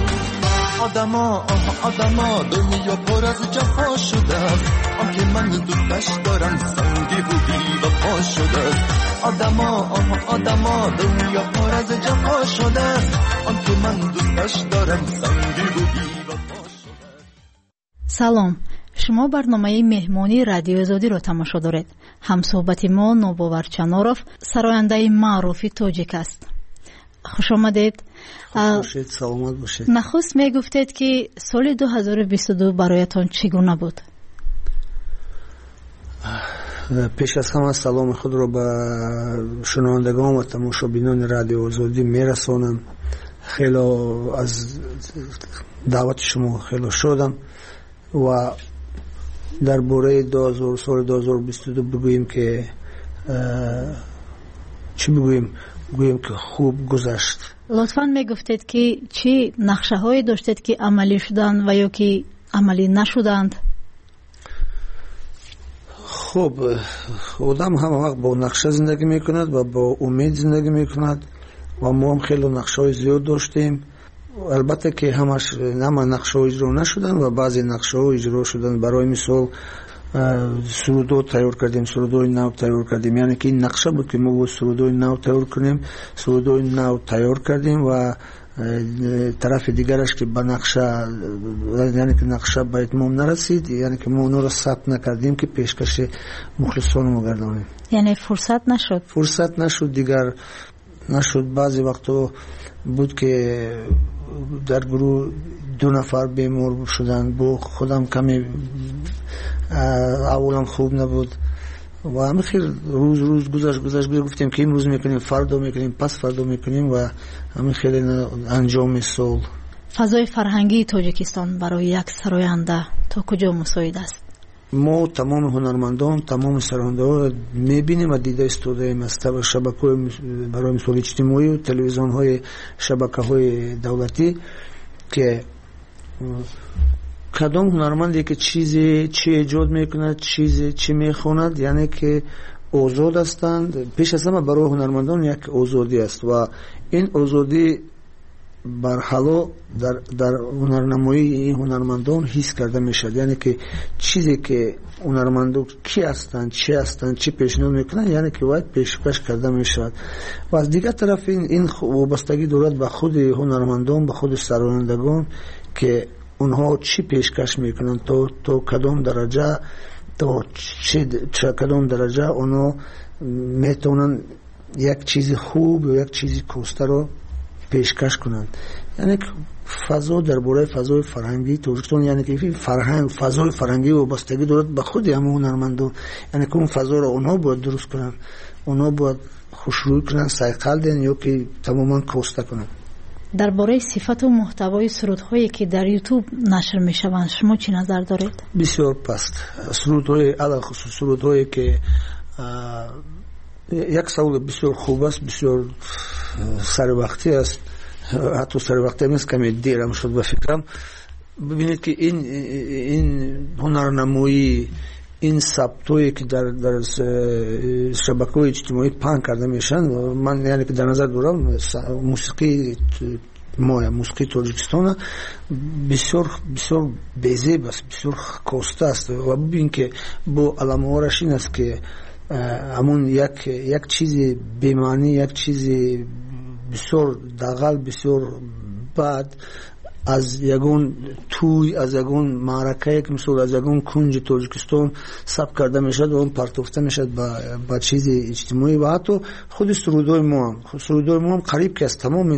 آدما دنیا پر از جفا شده آنکه من دوستش دارم سنگی و بی وفا شده آدما دنیا پر از جفا شده آنکه من دوستش دارم سنگی و بی وفا شده. سلام، شما برنامه مهمانی رادیو آزادی را تماشا دارید. همصحبت ما نوباور چناروف، سراینده معروف تاجیک است. خوش آمدید. باشید، سلامت باشید. نخست می گفتید که سال 2022 برایتان چگونه بود؟ پیش از همه سلام خود را به شنوندگان و تماشابینان رادیو آزادی میرسانم. خیلی از دعوت شما خیلی شدم و درباره سال 2022 بگوییم که چی بگوییم که خوب گذشت. لطفاً می گفتید که چی نقشه هایی داشتید که عملی شدند و یا که عملی نشدند؟ خب آدم همه وقت با نقشه زندگی میکند و با امید زندگی میکند و ما هم خیلی نقشه های زیاد داشتیم. البته که همش نقشه ها اجرا نشدن و بعضی نقشه ها اجرا شدن. برای مثال سرودو تیار کردیم، سرودوی نو تیار کردیم، یعنی که این نقشه بود که ما بود سرودوی نو تیار کنیم. سرودوی نو تیار کردیم و طرف دیگرش که به نقشه، یعنی که نقشه به اتمام نرسید، یعنی که ما اونو را ثبت نکردیم که پیشکش مخلصان ما گردانیم. یعنی فرصت نشد دیگر نشد. بعضی وقتا بود که در گروه 2 نفر بیمار شدن، با خودم کمی اولم خوب نبود و همه خیلی روز گذشت گفتیم که امروز میکنیم، فردا میکنیم، پس فردا میکنیم و همه خیلی انجام سال. فضای فرهنگی تاجیکستان برای یک سراینده تا کجا مساعد است؟ ما تمام هنرمندان، تمام سراینده‌ها میبینیم و دیده استودیم از شبکه‌های برای مثال اجتماعی و تلویزیون‌های شبکه‌های دولتی که کدام هنرمندی که چی ایجاد میکند، چی میخواند، یعنی که آزاد هستند. پیش از همه برای هنرمندان یک آزادی است و این آزادی برحالا در هنرنمایی این هنرمندان حس کرده میشد. یعنی که چیزی که هنرمندان کی هستند، چی پیشنهاد میکنند، یعنی که باید پیشکش کرده میشد. و از دیگر طرف این وابستگی دارد به خود هنرمندان، به خود سرایندگان که اونها چی پیشکش میکنند، تا کدام درجه، کدام درجه اونها میتونن یک چیز خوب و یک چیز کوسته رو پیشکش کنند. یعنی که فضا درباره فضای فرهنگی تاجیکستان، یعنی که فضای فرهنگی وابستگی دارد به خود همه هنرمندان. یعنی که اون فضا رو اونها باید درست کنند، اونها باید خوشروی کنند، سیقل دین یا که تماما کوسته کنند. درباره صفت و محتوای سرودهایی که در یوتیوب نشر میشوند شما چی نظر دارید؟ بسیار پست. سرودهای علاوه خصوص سرودهایی که یک سوال بسیار خوب است، بسیار سر وقتی است، حتی سر وقتی نیست، کمی دیرم شد به فکرم. ببینید که این هنرنمایی، این ثبتایی که در شبکه‌های اجتماعی پهن کرده میشن، من یعنی که در نظر دارم موسیقی تاجیکستان بسیار بسیار بی‌زیب است، بسیار کاسته است و ببین که با علامه‌هاش این است که همون یک چیز بی‌معنی، یک چیز بسیار دغل، بسیار بد از یگون توی، از یگون معرکه که مثلا از یگون کنج تاجیکستان ثبت کرده میشد و اون پرتافته میشد با چیز اجتماعی و حتی خود سرودای ما هم قریب که از تمام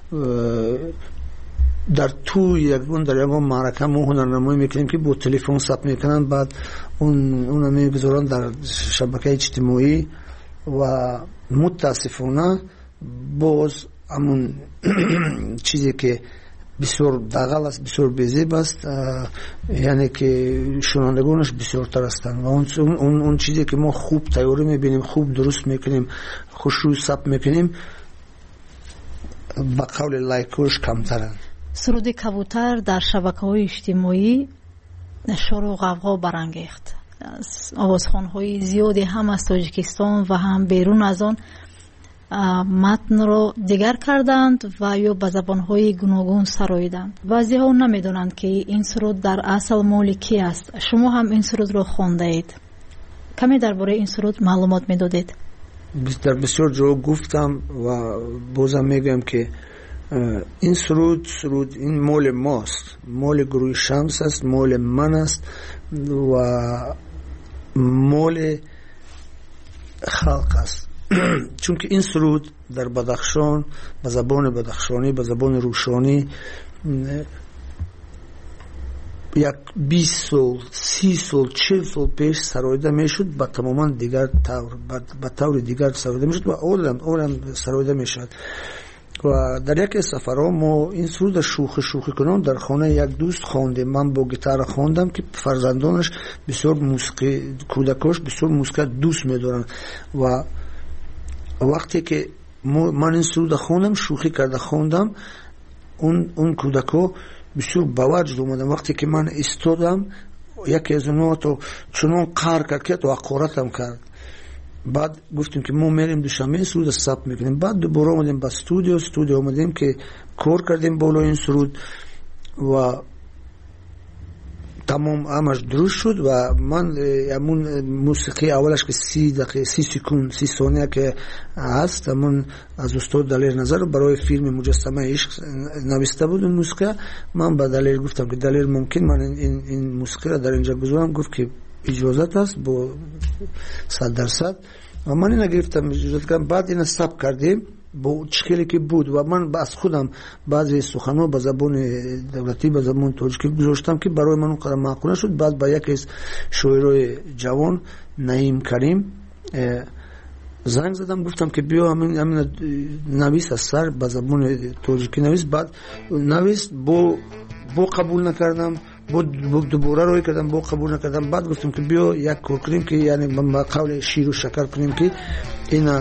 در توی یگون در یگون معرکه ما هنرنمایی میکنیم که با تلفن ثبت میکنن، بعد اون میگذارن در شبکه اجتماعی و متاسفانه باز همون چیزی که بسیار دغل است، بسیار بی‌زیب است، یعنی که شنوندگانش بسیار تر هستند و اون چیزی که ما خوب تیاری میبینیم، خوب درست میکنیم، خوشروی ثبت میکنیم، با قول لایکوش کمترند. سرود کبوتر در شبکه‌های اجتماعی شور و غوغا برانگیخت. آوازخوان‌های زیادی هم از تاجیکستان و هم بیرون از آن متن رو دیگر کردند و یا به زبان‌های گوناگون سراییدند. بعضی‌ها نمی‌دانند که این سرود در اصل مال کی است. شما هم این سرود رو خوانده اید. کمی درباره این سرود معلومات می‌دادید؟ در بسیار جا گفتم و بازم میگم که این سرود این مال ماست، مال گروه شمس است، مال من است و مال خلق است. چون که این سرود در بدخشان به زبان بدخشانی، به زبان روشانی یک 20 سال، 30 سال، 40 سال پیش سراییده میشد، با تماما دیگر به طور دیگر سراییده میشد و اولم سراییده میشد. و در یک سفرها ما این سرود شوخی کنم در خانه یک دوست خواندیم. من با گیتار خواندم که فرزندانش بسیار موسیقی، کودکاش بسیار موسیقی دوست می‌دارن و وقتی که من این سرود خواندم، شوخی کرده خواندم، اون کودکا بسیار باوجد اومدن. وقتی که من ایستادم یکی از اونها تو چنان قهر کرد که تو حقارتم کرد. بعد گفتیم که ما میریم دوشنبه این سرود ثبت میکنیم. بعد دوباره اومدیم با استودیو اومدیم که کار کردیم بالا این سرود و تمام همش درست شد و من همون موسیقی اولش که 30 دقیقه 30 سکند 30 ثانیه که هست، همون از استاد دلیر نظر برای فیلم مجسمه عشق نوشته بود اون موسیقی. من به دلیر گفتم که دلیر ممکن من این موسیقی را در اینجا گذارم؟ گفت که اجازت است با 100%. و من اینو گرفتم اجازت کردم. بعد اینو ثبت کردیم با چخیلی که بود و من از خودم بعضی سخن‌ها به زبان دولتی، به زبان تاجیکی گذاشتم که برای من اونقدر معقول شد. بعد با یکی از شاعرای جوان نعیم کریم زنگ زدم، گفتم که بیا همین نویس از سر به زبان تاجیکی نویس. بعد نویس با قبول نکردم، دوباره روی کردم، با قبول نکردم. بعد گفتم که بیا یک کار کنیم که یعنی با قول شیر و شکر کنیم که اینا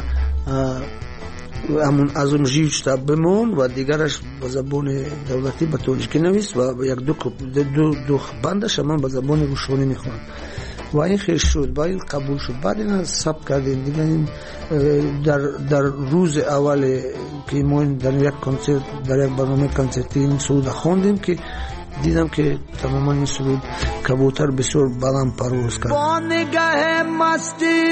همون ازم جیوشتا بمون و دیگرش با زبان دولتی به تاجیکی نویس و یک دو بندش من با زبان روشانی میخوام و این خیر شد. با این قبول شد. بعد اینا ثبت کردیم دیگه. این در روز اول که ما در یک کنسرت، در یک برنامه کنسرتی این سرود خواندیم که دیدم که تماما این سرود کبوتر بسیار بلند پرواز کرد. با نگاه مستی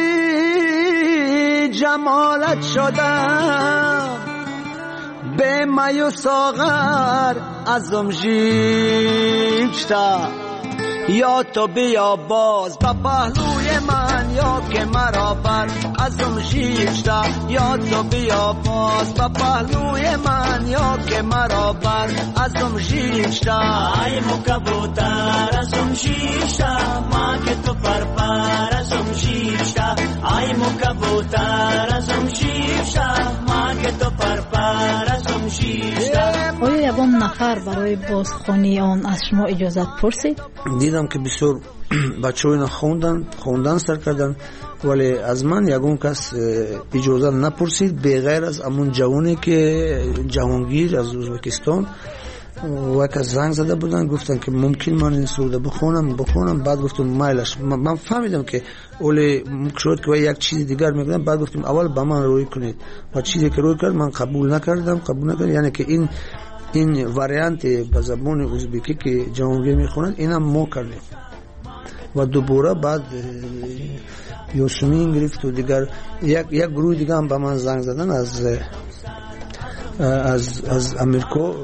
جمالت شدم، به می و ساغر ازم ژیبشتا، یا تو بیا باز با پهلوی من، یا که مرا بر ازم ژیبشتا، یا تو بیا باز با پهلوی من، یا که مرا بر ازم ژیبشتا. ای مو کبوتر ازم ژیبشتا، ما که تو پر ازم ژیبشتا. ای مو کبوتر ازم ژیبشتا، ما که تو پر ازم ژیبشتا. آیا یگان نفر برای بازخوانی آن از شما اجازت پرسید؟ دیدم که بسیار بچه ها اینا خوندن سر کردن، ولی از من یگان کس اجازه نپرسید به غیر از امون جوانی که جهانگیر از ازبکستان وقت زنگ زده بودن گفتن که ممکن من این سروده بخونم بعد گفتم مایلش من فهمیدم که اولی شد که یک چیز دیگر میگن بعد گفتم اول با من روی کنید و چیزی که روی کرد من قبول نکردم یعنی که این واریانت به زبان ازبکی که جمهوری میخونند اینم ما کردیم و دوباره بعد یوسمین گرفت و دیگر یک گروه دیگه هم به من زنگ زدن از امریکا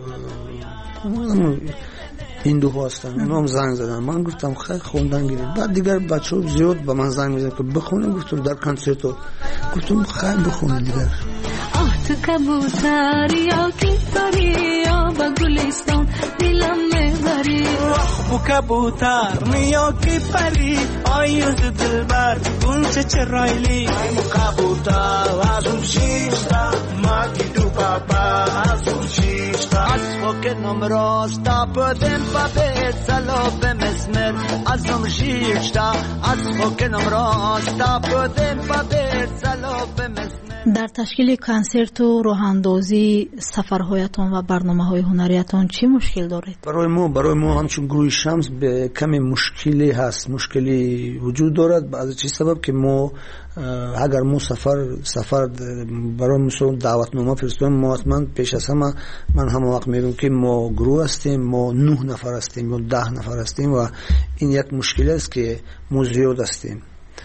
هندو هستن اونا هم زنگ زدن من گفتم خیلی خوندن گیرید بعد دیگر بچه ها زیاد به من زنگ میزن که بخونیم گفتم در کنسرتو گفتم خیلی بخونیم دیگر تو کبوتر یا کی پری یا با گلستان دلم میبری بو کبوتر یا کی پری آیوز دلبر گونچه چرایلی مو کبوتر ازم شیشتا ماکی تو پاپا ازم شیشتا از فکنم راستا پدن پاپت سلاب مسمر ازم شیشتا از فکنم راستا پدن پاپت سلاب مسمر. در تشکیل کنسرت و راهاندازی سفرهایتان و برنامه‌های هنریتان چی مشکل دارید؟ برای ما همچون گروه شمس به کمی مشکلی هست، مشکلی وجود دارد از چه سبب که ما اگر ما سفر برای مثلا دعوتنامه فرستادیم ما حتما پیش از همه من همه وقت میگم که ما گروه هستیم، ما 9 نفر هستیم یا 10 نفر هستیم و این یک مشکل است که ما زیاد هستیم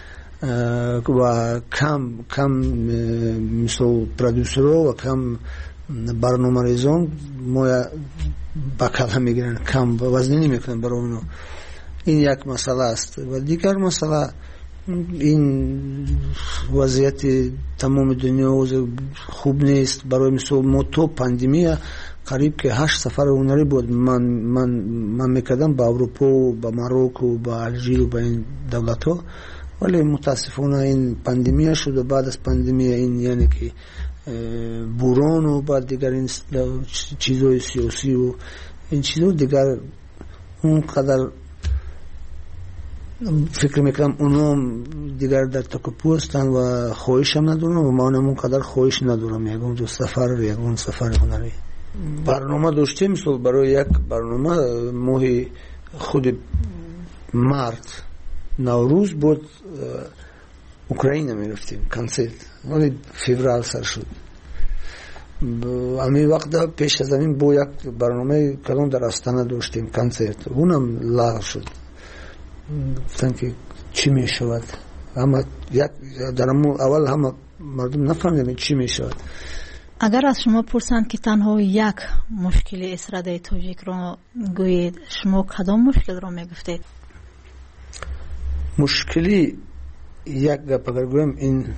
و کم مثل پرودوسرها و کم برنامه‌ریزان ما بکل میگیرن کم وزنی نمیکنن برای اونو. این یک مسئله است و دیگر مسئله این وضعیت تمام دنیا خوب نیست. برای مثل ما تو پاندمی قریب که 8 سفر هنری بود من میکردم با اروپا و با ماروک و با الژیر و با این دولت ها، ولی متاسفانه این پاندمی شد و بعد از پاندمی این یعنی که بوران و بعد دیگر این چیزهای سیاسی و این چیزها دیگر اونقدر فکر میکنم اونا دیگر در تکاپو هستن و خواهش هم ندارم و من اونقدر خواهش ندارم یکون سفر هنری. برنامه داشتیم مثل برای یک برنامه ماه خود مارت نوروز بود اوکراین میرفتیم کنسرت ولی فوریه سر شد. امی وقت پیش از این با یک برنامه کلان در استانه داشتیم کنسرت اونم لغو شد. گفتن که چی می شود اما در اول همه مردم نفهمیدن چی می شود. اگر از شما پرسند که تنها یک مشکل استراده تاجیک را گویید شما کدام مشکل را می گفتید؟ مشکلی یک گپ اگر گویم این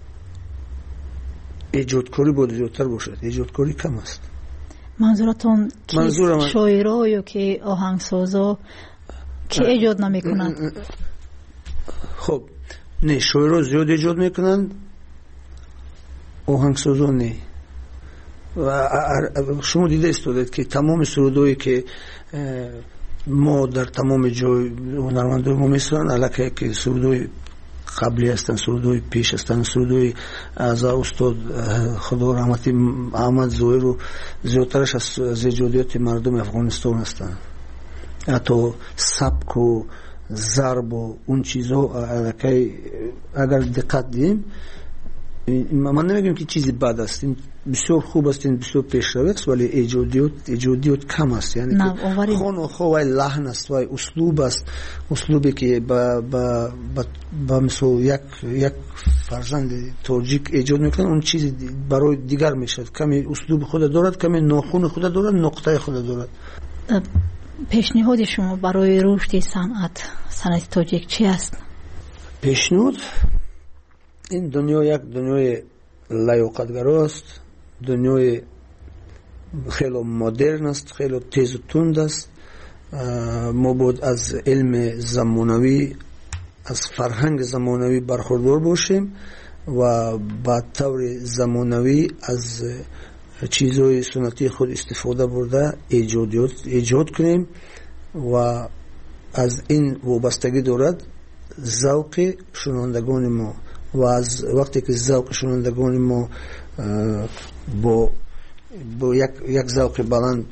ایجادکاری بود زیادتر باشد. ایجادکاری کم است. منظورتون شاعرها یا که آهنگسازا که ایجاد نمی کنند؟ خب نه شاعرها زیاد ایجاد می کنند آهنگسازا نه. و شما دیده استودید که تمام سرودایی که ما در تمام جای هنرمندان ما میسرن علاقه که سرودای قبلی هستن، سرودای پیش هستن، سرودای از استاد خدا رحمتی احمد ظاهر و زیادترش از ایجادیات مردم افغانستان هستن. حتی سبک و ضرب و اون چیزها علاقه اگر دقت دیم من نمیگم که چیزی بد است، بسیار خوب است، بسیار پیشرو است، ولی ایجادیات کم است. یعنی خون و خواه لحن است و اسلوب است، اسلوبی که با مثل یک فرزند تاجیک ایجاد میکنه اون چیزی برای دیگر میشد. کمی اسلوب خود دارد، کمی ناخون خود دارد، نقطه خود دارد. پیشنهاد شما برای رشد صنعت تاجیک چی است؟ پیشنهاد این دنیا یک دنیای لیاقتگرا است، دنیای خیلی مدرن است، خیلی تیز و تند است. ما باید از علم زمانوی، از فرهنگ زمانوی برخوردار باشیم و با طور زمانوی از چیزهای سنتی خود استفاده برده ایجاد کنیم و از این وابستگی دارد ذوق شنوندگان ما و از وقتی که ذوق شنوندگان ما با یک ذوق بلند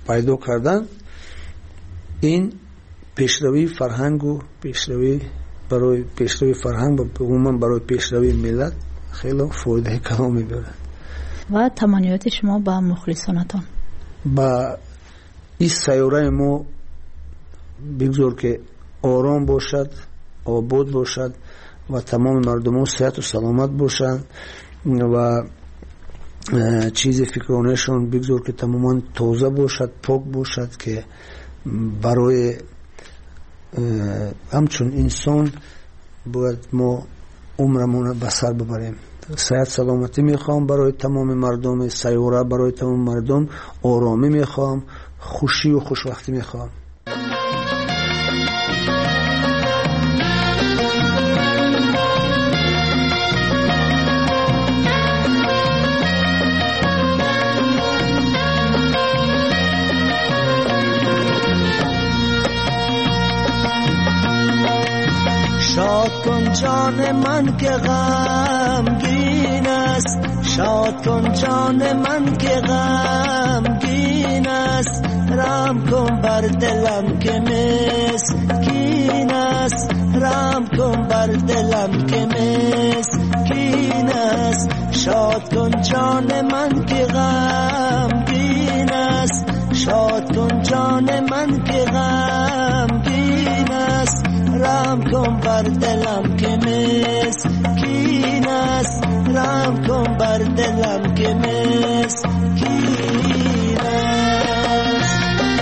пайдо кардан, ин пешравии фарҳангу пешравии фарҳанг ва умуман барои пешравии миллат хело фоидаи каломе дорад. ва таманниёти шумо ба мухлисонатон? ба ин сайёраи мо бигзор ки ором бошад, обод бошад ва тамоми мардумон сеҳату саломат бошанд ва чизи фикронашон бигзор ки тамоман тоза бошад, пок бошад, ки барои ҳамчун инсон бояд мо умрамона ба сар бибарем. сеҳат саломатӣ мехоҳам барои тамоми мардуми сайёра, барои тамоми мардум оромӣ мехоҳам, хушию хушбахтӣ мехоҳам. شاد کن جان من که غمگین است، شاد کن جان من که غمگین است، رحم کن بر دلم که مسکین است، رحم کن بر دلم که مسکین است. شاد کن جان من که غمگین است، شاد کن جان من که غمگین است، رحم کن بر دلم که مسکین است، رحم کن بر دلم که مسکین است.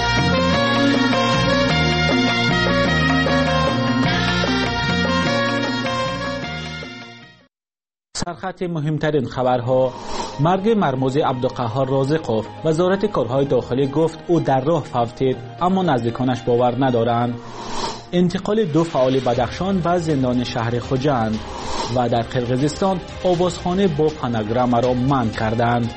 سرخط مهمترین خبرها: مرگ مرموز عبدالقهار رازقوف. وزارت کارهای داخلی گفت او در راه فوتید اما نزدیکانش باور ندارند. انتقال 2 فعال بدخشان و زندان شهر خوجند. و در قرقیزستان آوازخانه با پناگرام را منع کردند.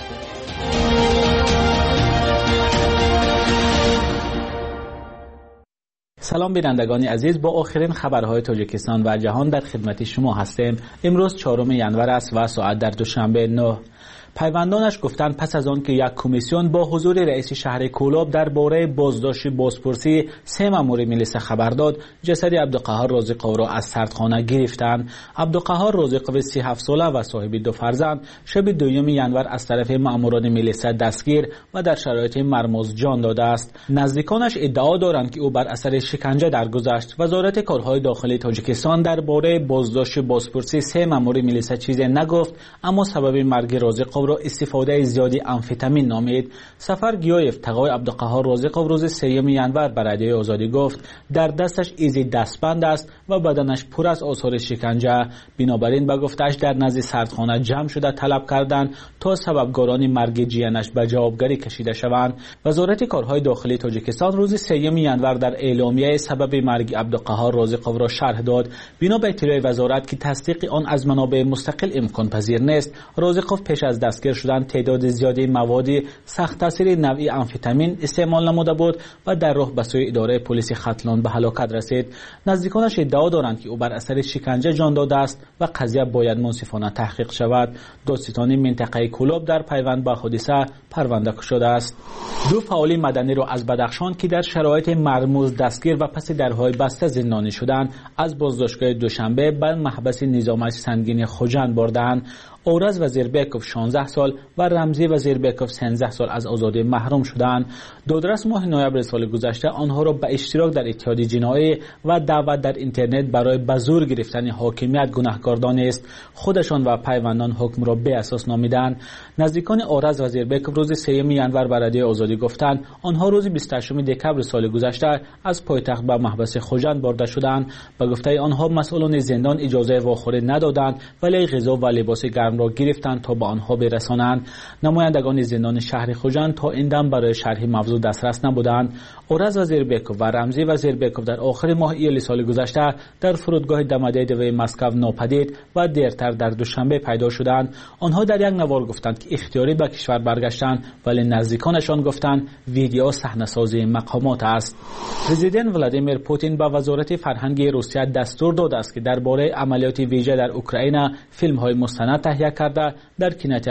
سلام بینندگان عزیز، با آخرین خبرهای تاجیکستان و جهان در خدمت شما هستیم. امروز 4 ینور است و ساعت در دوشنبه 9. پیوندانش گفتند پس از آن که یک کمیسیون با حضور رئیس شهر کولاب درباره بازداشت بازپرسی 3 مأمور میلیسا خبر داد، جسد عبدالقهار رازقوف را از سردخانه گرفتند. عبدالقهار رازقوف 37 ساله و صاحب 2 فرزند شب 2 ینور از طرف مأموران میلیسا دستگیر و در شرایط مرموز جان داده است. نزدیکانش ادعا دارند که او بر اثر شکنجه درگذشت. وزارت کارهای داخلی تاجیکستان درباره بازداشت بازپرسی 3 مأمور میلیسا چیزی نگفت، اما سبب مرگ رازقوف را استفاده زیادی آمفتامین نامید. سفر گیایف تقای عبدالقهار رازقوف روز 3 ینور به رادیوی آزادی گفت در دستش ایزی دستبند است و بدنش پر از آثار شکنجه. بنابراین به گفتش در نزد سردخانه جمع شده طلب کردند تا سببگاران مرگ جیانش به جوابگری کشیده شوند. وزارت کارهای داخلی تاجیکستان روز 3 ینور در اعلامیه سبب مرگ عبدالقهار رازقوف را شرح داد. بنا به اطلاع وزارت که تصدیق آن از منابع مستقل امکان پذیر نیست، رازقوف پیش از دستگیر شدن تعداد زیادی مواد سخت تاثیر نوعی آمفتامین استعمال نموده بود و در راه به سوی اداره پلیس ختلان به هلاکت رسید. نزدیکانش ادعا دارند که او بر اثر شکنجه جان داده است و قضیه باید منصفانه تحقیق شود. دادستانی منطقه کولاب در پیوند با حادثه پرونده شده است. 2 فعال مدنی را از بدخشان که در شرایط مرموز دستگیر و پس درهای بسته زندانی شدند از بازداشتگاه دوشنبه به محبس نظامی سنگین خوجند بردند. اورز وزیربیکوف 16 سال و رمزی وزیربیکوف 13 سال از آزادی محروم شدند. دادرس ماه نوامبر سال گذشته آنها را به اشتراک در اتحاد جنایی و دعوت در اینترنت برای به زور گرفتن حاکمیت گناهکار دانست. خودشان و پیوندان حکم را بی اساس نامیدند. نزدیکان اورز وزیربیکوف روز 3 ینور به رادیوی آزادی گفتند آنها روز 28 دکمبر سال گذشته از پایتخت به محبس خوجند برده شدند. به گفته آنها مسئولان زندان اجازه واخوری ندادند ولی غذا و لباس گرم را گرفتند تا به آنها برسانند. نمایندگان زندان شهر خوجند تا این دم برای شرح موضوع دسترس نبودند. اورز وزیربیکوف و رمزی وزیربیکوف در آخر ماه ایول سال گذشته در فرودگاه دمدیدوی مسکو ناپدید و دیرتر در دوشنبه پیدا شدند. آنها در یک نوار گفتند که اختیاری به کشور برگشتند ولی نزدیکانشان گفتند ویدیو صحنه‌سازی مقامات است. پرزیدنت ولادیمیر پوتین به وزارت فرهنگ روسیه دستور داده است که درباره عملیات ویژه در اوکراین فیلم‌های مستند تهیه کرده در کینوتئاتر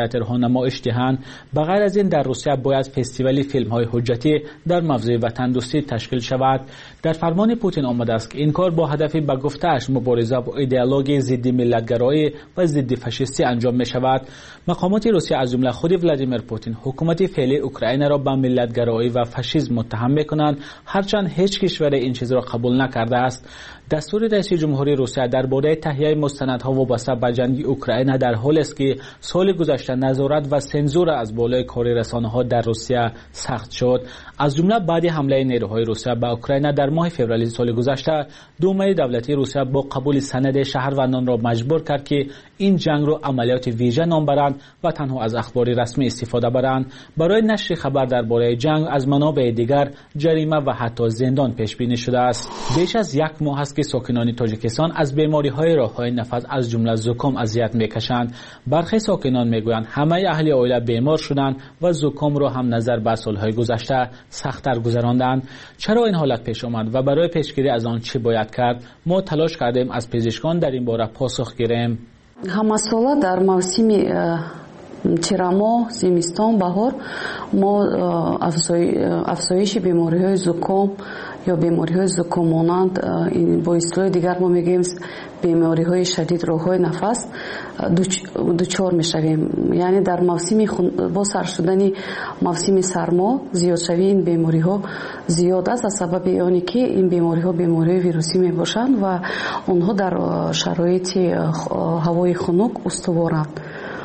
تئاترها نمایش دهند. بغیر از این در روسیه باید فستیوال فیلم‌های حجتی در موضوع وطن دوستی تشکیل شود. در فرمان پوتین آمده است که این کار با هدف به گفته‌اش مبارزه با ایدئولوژی ضد ملت‌گرایی و ضد فاشیستی انجام می‌شود. مقامات روسیه از جمله خود ولادیمیر پوتین حکومت فعلی اوکراین را به ملت‌گرایی و فاشیسم متهم می‌کنند، هرچند هیچ کشور این چیز را قبول نکرده است. دستور رئیس جمهوری روسیه درباره تهیه مستندها وابسته به جنگ اوکراین در حالی است که سال گذشته نظارت و سنزور از بالای کار رسانه‌ها در روسیه سخت شد. از جمله بعد حمله نیروهای روسیه به اوکراین در ماه فوریه سال گذشته، دومه دولتی روسیه با قبول سند شهروندان را مجبور کرد که این جنگ را عملیات ویژه نام برند و تنها از اخبار رسمی استفاده برند. برای نشر خبر درباره جنگ از منابع دیگر جریمه و حتی زندان پیش بینی شده است. بیش از یک ماه است که ساکنان تاجیکستان از بیماری‌های راه‌های نفس از جمله زکام اذیت می‌کشند. برخی ساکنان می‌گویند همه اهل عائله بیمار شدند و زکام را هم نظر به سال‌های گذشته سخت‌تر گذراندند. چرا این حالت پیش آمد و برای پیشگیری از آن چه باید کرد؟ ما تلاش کردیم از پزشکان در این باره پاسخ گیریم. همساله در موسم تیرامو، زمستان، بهار ما افزایش بیماری‌های زکام یا بیماری‌های زکام مانند با اصطلاح دیگر ما میگیم بیماری‌های شدید راه‌های نفس دچار می‌شویم. یعنی در موسم با سر شدن موسم سرما زیاد شوی این بیماری‌ها زیاد است، از سبب آنی که این بیماری‌ها بیماری ویروسی میباشند و آنها در شرایط هوای خنک استوارند.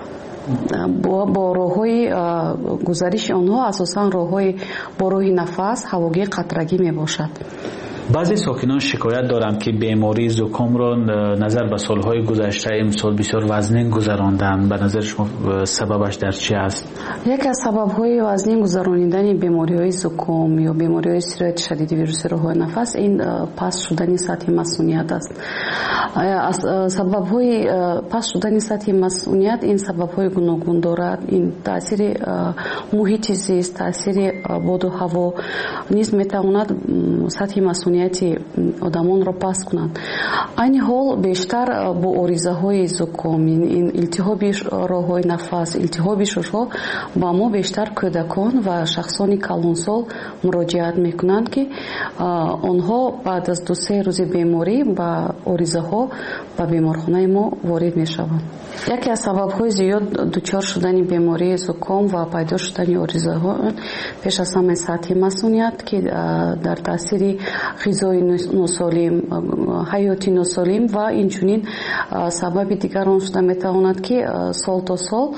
با راه‌های گزارش آنها اساساً راه‌های با راه نفس هواگیر قطرگی میباشد. بعضی ساکنان شکایت دارند که بیماری زکام را نظر به سالهای گذشته امسال بسیار وزنین گذراندند. به نظر شما سببش در چی است؟ یکی از سبب‌های وزنین گذراندن بیماری‌های زکام یا بیماری‌های سرایت شدید ویروس راه‌های نفس این پست شدن سطح مسئولیت است. سبب‌های پست شدن سطح مسئولیت این سبب‌های گوناگون دارد. این تاثیر محیط زیست، تاثیر باد و هوا نیز می‌تواند سطح مسئولیت آدمان را پست کنند. این حال بیشتر با آریزه‌های زکام، این التهاب راه‌های نفس، التهاب شش‌ها با ما بیشتر کودکان و شخصان کلانسال مراجعت میکنند که آنها بعد از 2-3 روز بیماری با آریزه‌ها به بیمارخانه ما وارد میشوند. یکی از سبب‌های زیاد دچار شدن بیماری زکام و پیدا شدن آریزه‌ها پیش از همه سطح مسئولیت که در تاثیر غذای ناسالم، حیاتی ناسالم و اینچنین سبب دیگر آن شده میتواند که سال تا سال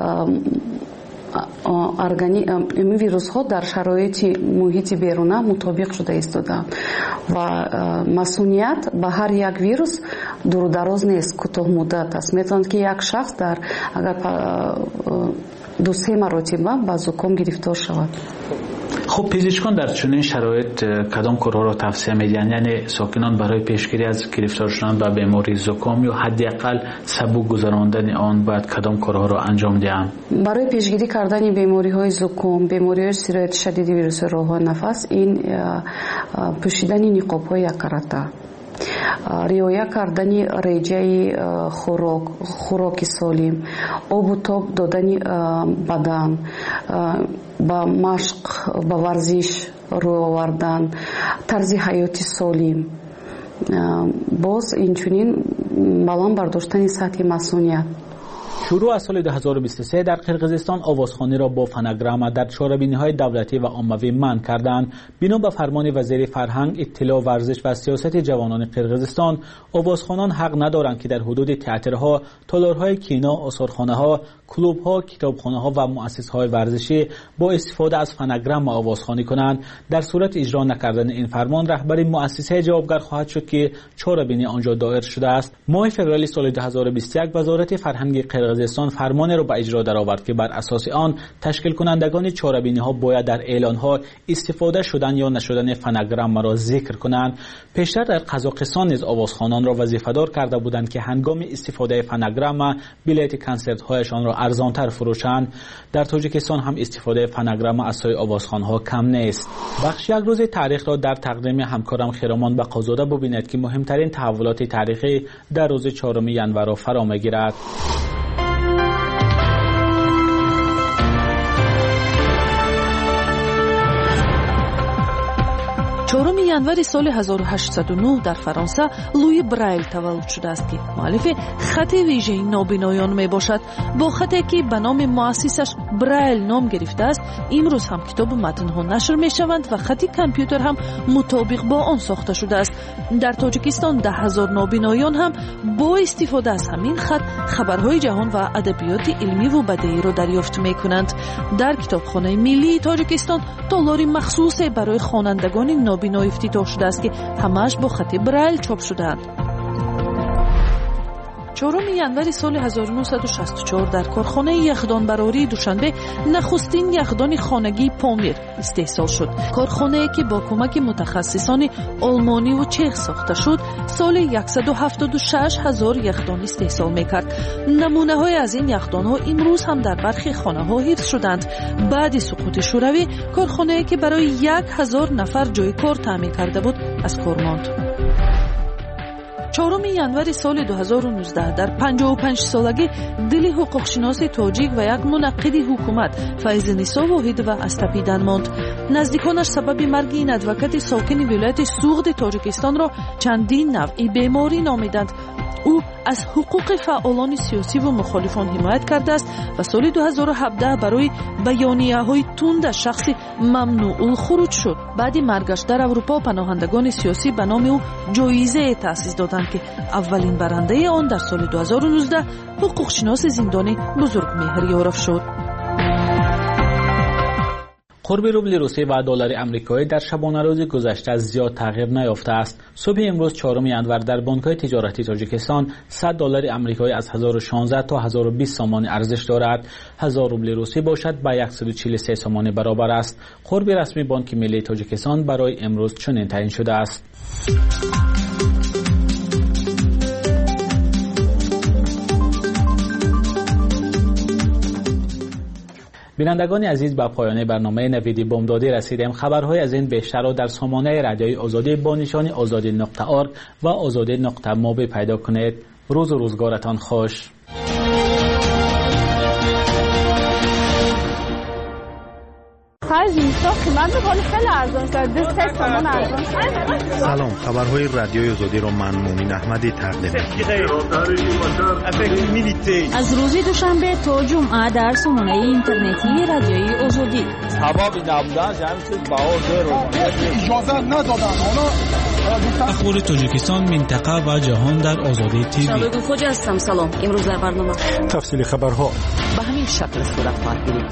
این ویروس ها در شرایط محیط بیرونه مطابق شده ایستادند و مسئولیت به هر یک ویروس دور و دراز نیست، کوتاه مدت است. میتواند که یک شخص در اگر 2-3 مرتبه با زکام گرفتار شود. خب پزشکان در چنین شرایط کدام کارها را توصیه می‌دهند؟ یعنی ساکنان برای پیشگیری از گرفتار شدن به بیماری زکام یا حداقل سبک گذراندن آن باید کدام کارها را انجام دهند؟ برای پیشگیری کردن بیماری‌های زکام، بیماری‌های سرایت شدید ویروس راه‌های نفس این پوشیدن نقاب‌های یک کارته، رعایت کردن رژه خوراک سالم، آب و تاب دادن بدن، با مشق با ورزش روی آوردن، طرز حیاتی سالم، باز اینچنین بالام برداشتن سطح مسئولیت. شروع از سال 2023 در قرقیزستان آوازخوانی را با فناگرام در چهاربینی‌های دولتی و عمومی منع کردند. بنا به فرمان وزیر فرهنگ، اطلاع، ورزش و سیاست جوانان قرقیزستان، آوازخوانان حق ندارند که در حدود تئاترها، تالارهای کینا، آثارخانه‌ها، کلوب‌ها، کتابخانه‌ها و مؤسسه‌های ورزشی با استفاده از فناگرام آوازخوانی کنند. در صورت اجرا نکردن این فرمان، رهبر مؤسسه جوابگر خواهد شد که چهاربینی آنجا دایر شده است. ماه فوریه سال 2021 وزارت فرهنگ قرقیزستان فرمان را به اجرا درآورد که بر اساس آن تشکیل کنندگان چهاربینی‌ها باید در اعلان‌ها استفاده شدن یا نشدن فناگرام را ذکر کنند. پیشتر در قزاقستان نیز آوازخوانان را وظیفه‌دار کرده بودند که هنگام استفاده فناگرام بلیت کنسرت‌هایشان را ارزان‌تر فروشند. در تاجیکستان هم استفاده فناگرام از سوی آوازخوان‌ها کم نیست. بخش یک روز تاریخ را در تقدیم همکارم خیرامان بقازاده ببینید که مهمترین تحولات تاریخی در روز 4 ژانویه را فرا می‌گیرد. 4 январи соли 1809 дар Фаронса Луи Брайл таваллуд шудааст ки муаллифи хати вижеи нобиноён мебошад. бо хате ки ба номи муассисаш Брайл ном гирифтааст, имрӯз ҳам китобу матнҳо нашр мешаванд ва хати компютер ҳам мутобиқ бо он сохта шудааст. дар тоҷикистон 10,000 нобиноён ҳам бо истифода аз ҳамин хат хабарҳои ҷаҳон ва адабиёти илмиву бадеиро дарёфт мекунанд. дар китобхонаи миллии тоҷикистон толори махсусе барои хонандагони нобино ифтитоҳ шудааст ки ҳамааш бо хати Брайл чоп шудаанд. 4 январи соли 1964 дар корхонаи яхдонбарории Душанбе нахустин яхдони хонагии Помир истеҳсол шуд. корхонае ки бо кӯмаки мутахассисони олмониву чех сохта шуд, соли 176,000 яхдон истеҳсол мекард. намунаҳое аз ин яхдонҳо имрӯз ҳам дар бархи хонаҳо ҳифз шуданд. баъди суқути шӯравӣ корхонае ки барои 1,000 нафар ҷойи кор таъмин карда буд, аз кор монд. 4 январи соли 2019 дар 55-солагӣ дили ҳуқуқшиноси тоҷик ва як мунаққиди ҳукумат Файзинисо Воҳидова аз тапидан монд. наздиконаш сабаби марги ин адвокати сокини вилояти Суғди Тоҷикистонро чандин навъи беморӣ номиданд. ӯ аз ҳуқуқи фаъолони сиёсиву мухолифон ҳимоят кардааст ва соли 2017 барои баёнияҳои тундаш шахси мамнуъулхуруҷ шуд. баъди маргаш дар Аврупо паноҳандагони сиёсӣ ба номи ӯ ҷоизае таъсис доданд ки аввалин барандаи он дар соли 2019 ҳуқуқшиноси зиндони Бузургмеҳр шуд. قرب روبل روسی و دلار آمریکایی در شبانه روز گذشته زیاد تغییر نیافته است. صبح امروز 4 ینور در بانک‌های تجارتی تاجیکستان $100 آمریکایی از 1016 تا 1020 سامانی ارزش دارد. 1000 روبل روسی باشد به 143 سامانی برابر است. قرب رسمی بانک ملی تاجیکستان برای امروز چنین تعیین شده است. بینندگان عزیز، به پایان برنامه نویدی بامدادی رسیدیم. خبرهای از این بیشتر را در سامانه رادیوی آزادی با نشان azadi.org و azadi.mobi پیدا کنید. روز و روزگارتان خوش. سلام، خبرهای رادیوی آزادی را من مومن احمدی تقدیم می‌کنم. از روز دوشنبه تا جمعه در سامانه اینترنتی رادیوی آزادی. سبب نبودن همین چیز اجازه ندادن. اخبار تاجیکستان، منطقه و جهان در آزادی تیوی. شبکه خوج هستم. سلام. امروز در برنامه تفصیل خبرها به همین شکل صورت خواهد گرفت.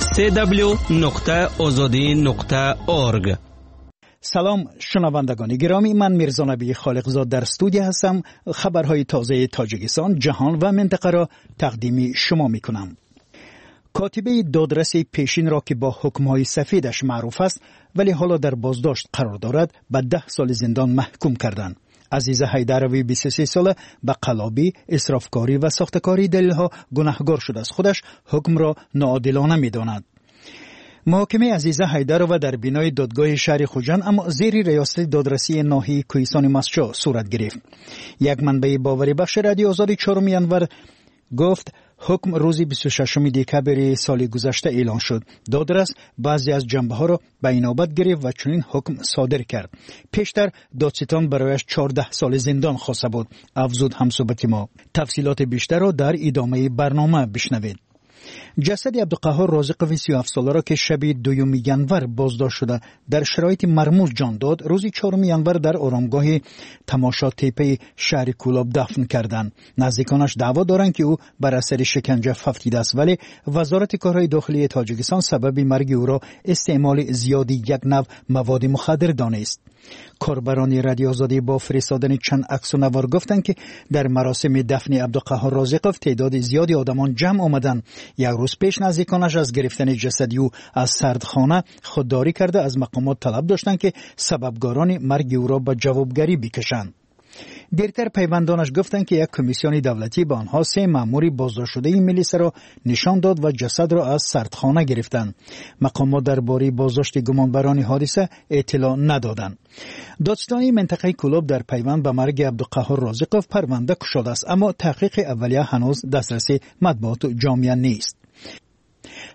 www.azadi.org. سلام شنوندگان گرامی، من میرزا نبی خالقزاد در استودیو هستم. خبرهای تازه تاجیکستان، جهان و منطقه را تقدیم شما میکنم. کاتبه دادرسی پیشین را که با حکمهای سفیدش معروف است ولی حالا در بازداشت قرار دارد به 10 سال زندان محکوم کردند. عزیزه حیدروی 23 ساله به قلابی، اسرافکاری و ساختکاری دلیلها گناهکار شده است. خودش حکم را ناعادلانه می‌داند. محاکمه عزیزه حیدرova در بینای دادگاه شهر خوجند اما زیر ریاست دادرسی ناحیه کوهستان مسجد صورت گرفت. یک منبع باوری بخش رادیو آزادی 4 ینور گفت حکم روز 26 دکمبر سال گذشته اعلان شد. دادرس بعضی از جنبه‌ها را به اینابت گرفت و چنین حکم صادر کرد. پیشتر دادستان برایش 14 سال زندان خواسته بود. افزود همصحبت ما. تفصیلات بیشتر را در ادامه برنامه بشنوید. جسد عبدالقهار رازقوی 37 ساله را که شب 2 ینور بازداشت شده در شرایط مرموز جان داد، روز 4 ینور در آرامگاه تماشا تپه شهر کولاب دفن کردند. نزدیکانش دعوا دارند که او بر اثر شکنجه فوتیده است، ولی وزارت کارهای داخلی تاجیکستان سبب مرگ او را استعمال زیادی یک نوع مواد مخدر دانست. کاربران رادیو آزادی با فرستادن چند عکس و نوار گفتند که در مراسم دفن عبدالقهار رازقوف تعداد زیادی آدمان جمع آمدند. یک روز پیش نزدیکانش از گرفتن جسد او از سردخانه خودداری کرده از مقامات طلب داشتند که سببگاران مرگ او را به جوابگری بکشند. دیرتر پیوندانش گفتند که یک کمیسیون دولتی به آنها 3 مأمور بازداشت شده این ملیسه را نشان داد و جسد را از سردخانه گرفتند. مقامات درباره بازداشت گمانبران حادثه اطلاع ندادند. دادستانی منطقه کولاب در پیوند به مرگ عبدالقهار رازقوف پرونده گشوده است، اما تحقیق اولیه هنوز دسترسی مطبوعات جامعه نیست.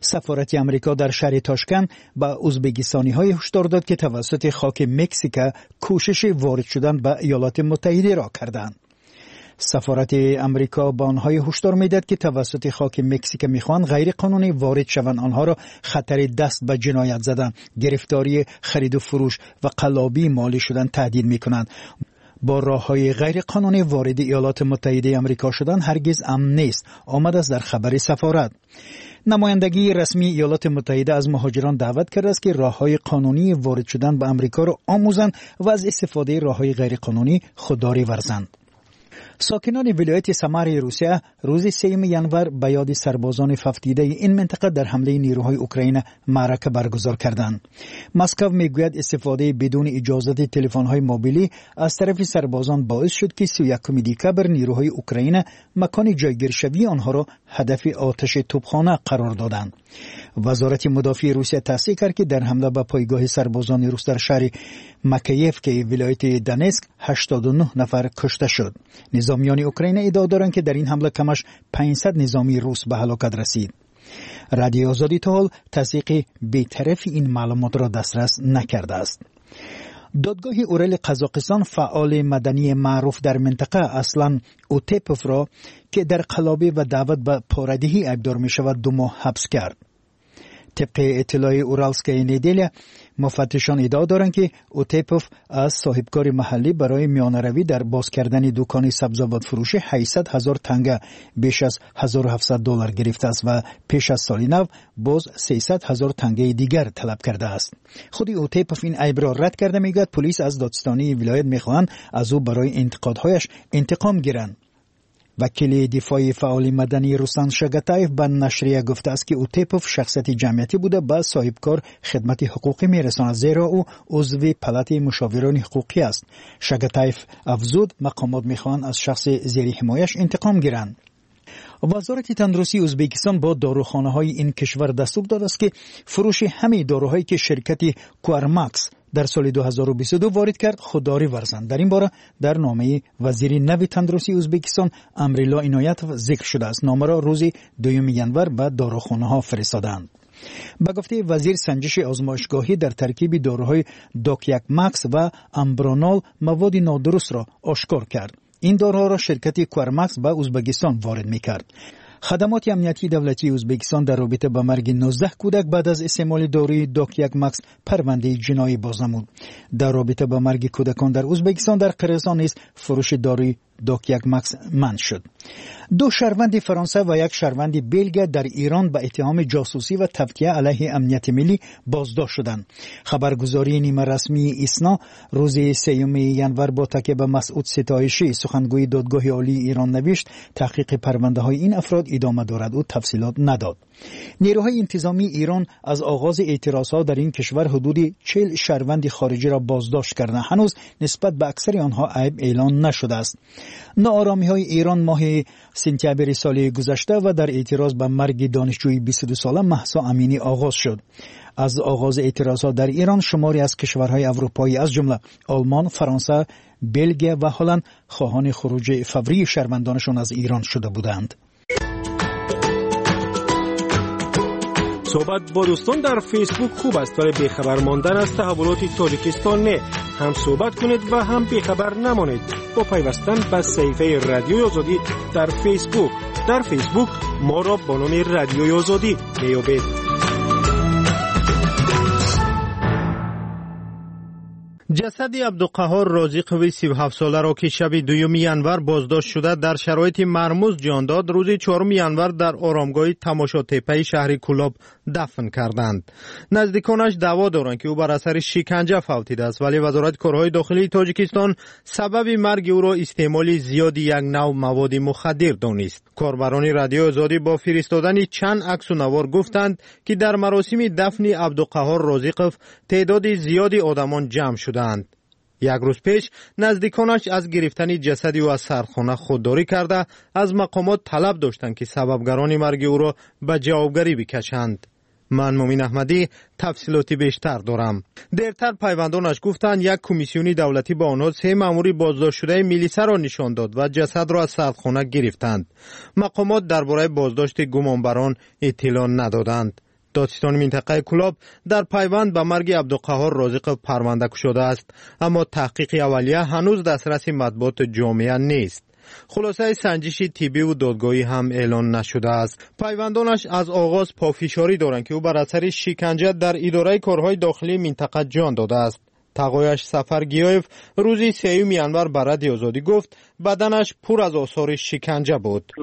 سفارت امریکا در شهر تاشکند به ازبکستانی‌های هشدار داد که توسط خاک مکزیک کوشش وارد شدن به ایالات متحده را کردند. سفارت امریکا به آنها هشدار می‌داد که توسط خاک مکزیک می‌خواهند غیر قانونی وارد شوند، آنها را خطر دست به جنایت زدن، گرفتاری، خرید و فروش و قلابی مالی شدن تهدید می‌کنند. با راه‌های غیر قانونی وارد ایالات متحده آمریکا شدن هرگز امن نیست، آمد است در خبر سفارت. نمایندگی رسمی ایالات متحده از مهاجران دعوت کرده است که راه‌های قانونی وارد شدن به آمریکا را آموزند و از استفاده راه‌های غیر قانونی خودداری ورزند. ساکنان ولایت سمر روسیه روز 3 ینور به یاد سربازان ففدیده این منطقه در حمله نیروهای اوکراین معرکه برگزار کردند. مسکو میگوید استفاده بدون اجازه تلفن‌های موبیلی از طرف سربازان باعث شد که 31 دکبر نیروهای اوکراین مکان جایگیرشوی آنها را هدف آتش توپخانه قرار دادند. وزارت مدافع روسیه تصدیق کرد که در حمله به پایگاه سربازان روس در شهر مکیف که ولایت دونتسک 89 نفر کشته شد. نظامیان اوکراین ادعا دارند که در این حمله کمش 500 نظامی روس به هلاکت رسید. رادیو آزادی تا حال تصدیق بی‌طرف این معلومات را دسترس نکرده است. دادگاه اورل قزاقستان فعال مدنی معروف در منطقه اصلا اوتپوف را که در قلابی و دعوت به پاره‌دهی ابدار می شود 2 ماه حبس کرد. طبق اطلاع اورالسکای ندیلیا مفتشان ادعا دارند که اوتپوف از صاحبکار محلی برای میانه‌روی در باز کردن دکان سبزیجات فروشی 800,000 تنگه بیش از $1,700 گرفته است و پیش از سال نو باز 300,000 تنگه دیگر طلب کرده است. خود اوتپوف این عیب را رد کرده، میگوید پلیس از دادستانی ولایت میخواهند از او برای انتقادهایش انتقام گیرند. وکیل دفاع فعال مدنی روسلان شگتایف به نشریه گفته است که اوتپوف شخصیت جمعیتی بوده به صاحبکار خدمت حقوقی میرساند، زیرا او عضو پلات مشاوران حقوقی است. شگتایف افزود مقامات میخواهند از شخص زیر حمایش انتقام گیرند. وزارت تندرستی ازبکستان با داروخانه‌های این کشور دستور داده است که فروش همه داروهایی که شرکت کوارماکس در سال 2022 وارد کرد خودداری ورزند. در این باره در نامه وزیر نو تندرستی ازبکستان امرالله عنایتوف ذکر شده است. نامه را روز 2 ینور به داروخانه‌ها فرستادند. به گفته وزیر، سنجش آزمایشگاهی در ترکیب داروهای دوکیاک ماکس و امبرونال مواد نادرست را آشکار کرد. این داروها را شرکت کوارماکس به ازبکستان وارد می‌کرد. خدمات امنیتی دولتی ازبکستان در رابطه با مرگ 19 کودک بعد از استعمال داروی دوکیاک ماکس پرونده جنایی باز نمود. در رابطه با مرگ کودکان در ازبکستان در قرقیزستان نیز فروش داروی دوکیاک ماکس منع شد. 2 شهروند فرانسه و 1 شهروند بلژیک در ایران به اتهام جاسوسی و تفکیه علیه امنیت ملی بازداشت شدند. خبرگزاری نیمه رسمی ایسنا روز 3 ینور با تکیه به مسعود ستایشی سخنگوی دادگاه عالی ایران نوشت تحقیق پرونده های این افراد ادامه دارد. او تفصیلات نداد. نیروهای انتظامی ایران از آغاز اعتراضات در این کشور حدود 40 شهروند خارجی را بازداشت کردند. هنوز نسبت به اکثر آنها عیب اعلان نشده است. ناآرامی‌های ایران ماه سپتامبر سال گذشته و در اعتراض به مرگ دانشجوی 22 ساله مهسا امینی آغاز شد. از آغاز اعتراضات در ایران شماری از کشورهای اروپایی از جمله آلمان، فرانسه، بلژیک و هلند خواهان خروج فوری شهروندانشان از ایران شده بودند. صحبت با دوستان در فیسبوک خوب است، ولی بیخبر ماندن از تحولات تاجیکستان نه. هم صحبت کنید و هم بیخبر نمانید با پیوستن به صفحه رادیوی آزادی در فیسبوک. در فیسبوک ما را با نام رادیوی آزادی بیابید. جسد عبدالقهار رازقوی 37 ساله را که شب 2 ینور بازداشت شده در شرایط مرموز جان داد، روز 4 ینور در آرامگاه تماشاتپه شهر کولاب دفن کردند. نزدیکانش دعوا دارند که او بر اثر شکنجه فوتیده است، ولی وزارت کارهای داخلی تاجیکستان سبب مرگ او را استعمال زیاد یک نوع مواد مخدر دانست. کاربران رادیو آزادی با فرستادن چند عکس و نوار گفتند که در مراسم دفن عبدالقهار رازقوف تعداد زیادی آدمان جمع شدند. یک روز پیش نزدیکانش از گرفتن جسد او از سرخانه خودداری کرده از مقامات طلب داشتند که سببگران مرگ او را به جوابگری بکشند. من مومین احمدی تفصیلاتی بیشتر دارم. دیرتر پیوندانش گفتند یک کمیسیونی دولتی با آنها 3 مامور بازداشت شده میلیسا را نشان داد و جسد را از سردخانه گرفتند. مقامات درباره بازداشت گمانبران اطلاع ندادند. دادستان منطقه کلاب در پیوند به مرگ عبدالقهار رازقов پرونده گشوده است، اما تحقیق اولیه هنوز دسترس مطبوعات جامعه نیست. خلاصه سنجش طبی و دادگاهی هم اعلان نشده است. پیوندانش از آغاز پافشاری دارند که او بر اثر شکنجه در اداره کارهای داخلی منطقه جان داده است. تقایش سفر گیایف روزی 3 ینور به رادیو آزادی گفت بدنش پر از آثار شکنجه بود.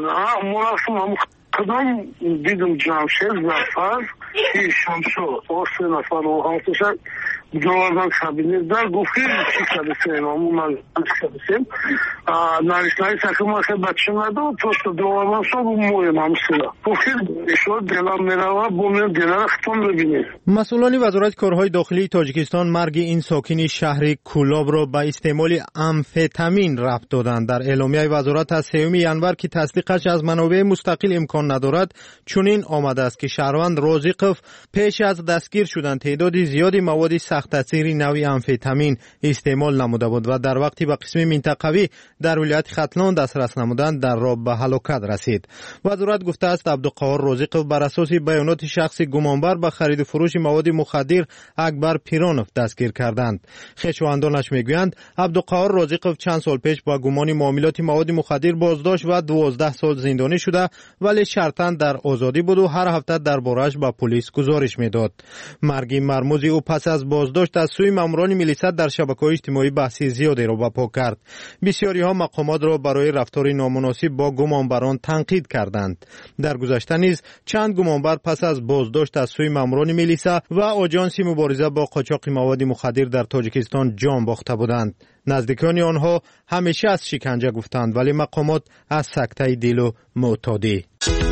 کدام دیدم جمشید زفر که شمشو و 3 نفر و هاتشن دوازن کابینه در گفتی چی کردیم امو من کردیم نریشنای سکم که بچه ندارم تو دوازن سال مویم همسلا گفتی شو دلم میروا بومیم دلم ختم ببینید. مسئولان وزارت کارهای داخلی تاجیکستان مرگ این ساکن شهر کولاب را به استعمال امفتامین ربط دادند. در اعلامیه وزارت از 3 ینور که تصدیقش از منابع مستقل امکان ندارد چنین آمده است که شهروند رازقov پیش از دستگیر شدن تعداد زیادی مواد سخت تاثیر نوعی امفتامین استعمال نموده بود و در وقتی به قسم منطقوی در ولایت ختلان دسترس نمودند در راه به هلاکت رسید. وزارت گفته است عبدالقهار رازقov بر اساس بیانات شخص گمانبر به خرید و فروش مواد مخدر اکبر پیرانوف دستگیر کردند. خویشاوندانش میگویند عبدالقهار رازقov چند سال پیش با گمان معاملات مواد مخدر بازداشت و 12 سال زندانی شده ولی شرطاً در آزادی بود و هر هفته درباره‌اش به پلیس گزارش میداد. مرگ مرموز او پس از بازداشت از سوی ماموران ملیسا در شبکه‌های اجتماعی بحث زیادی را برپا کرد. بسیاری‌ها مقامات را برای رفتار نامناسب با گمانبران تنقید کردند. در گذشته نیز چند گمانبر پس از بازداشت از سوی ماموران ملیسا و آژانس مبارزه با قاچاق مواد مخدر در تاجیکستان جان باخته بودند. نزدیکان آنها همیشه از شکنجه گفتند ولی مقامات از سکته دل و معتادی.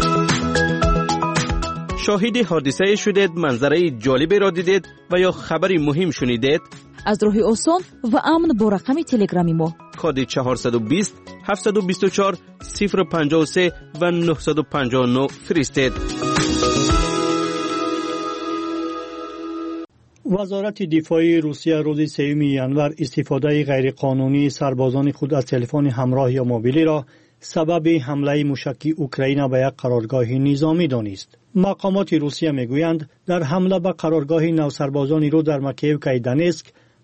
شاهد حادثه شدید، منظره جالبی را دیدید و یا خبری مهم شنیدید؟ از راه آسان و امن با رقم تلگرامی ما کد 420 724 053 و 959 فرستید. وزارت دفاع روسیه روز 3 ینور استفاده غیرقانونی سربازان خود از تلفن همراه یا موبیلی را سبب حمله موشکی اوکراین به یک قرارگاه نظامی دانست. مقامات روسیه میگویند در حمله به قرارگاه نوسربازان نیرو در مکیوکای دانسک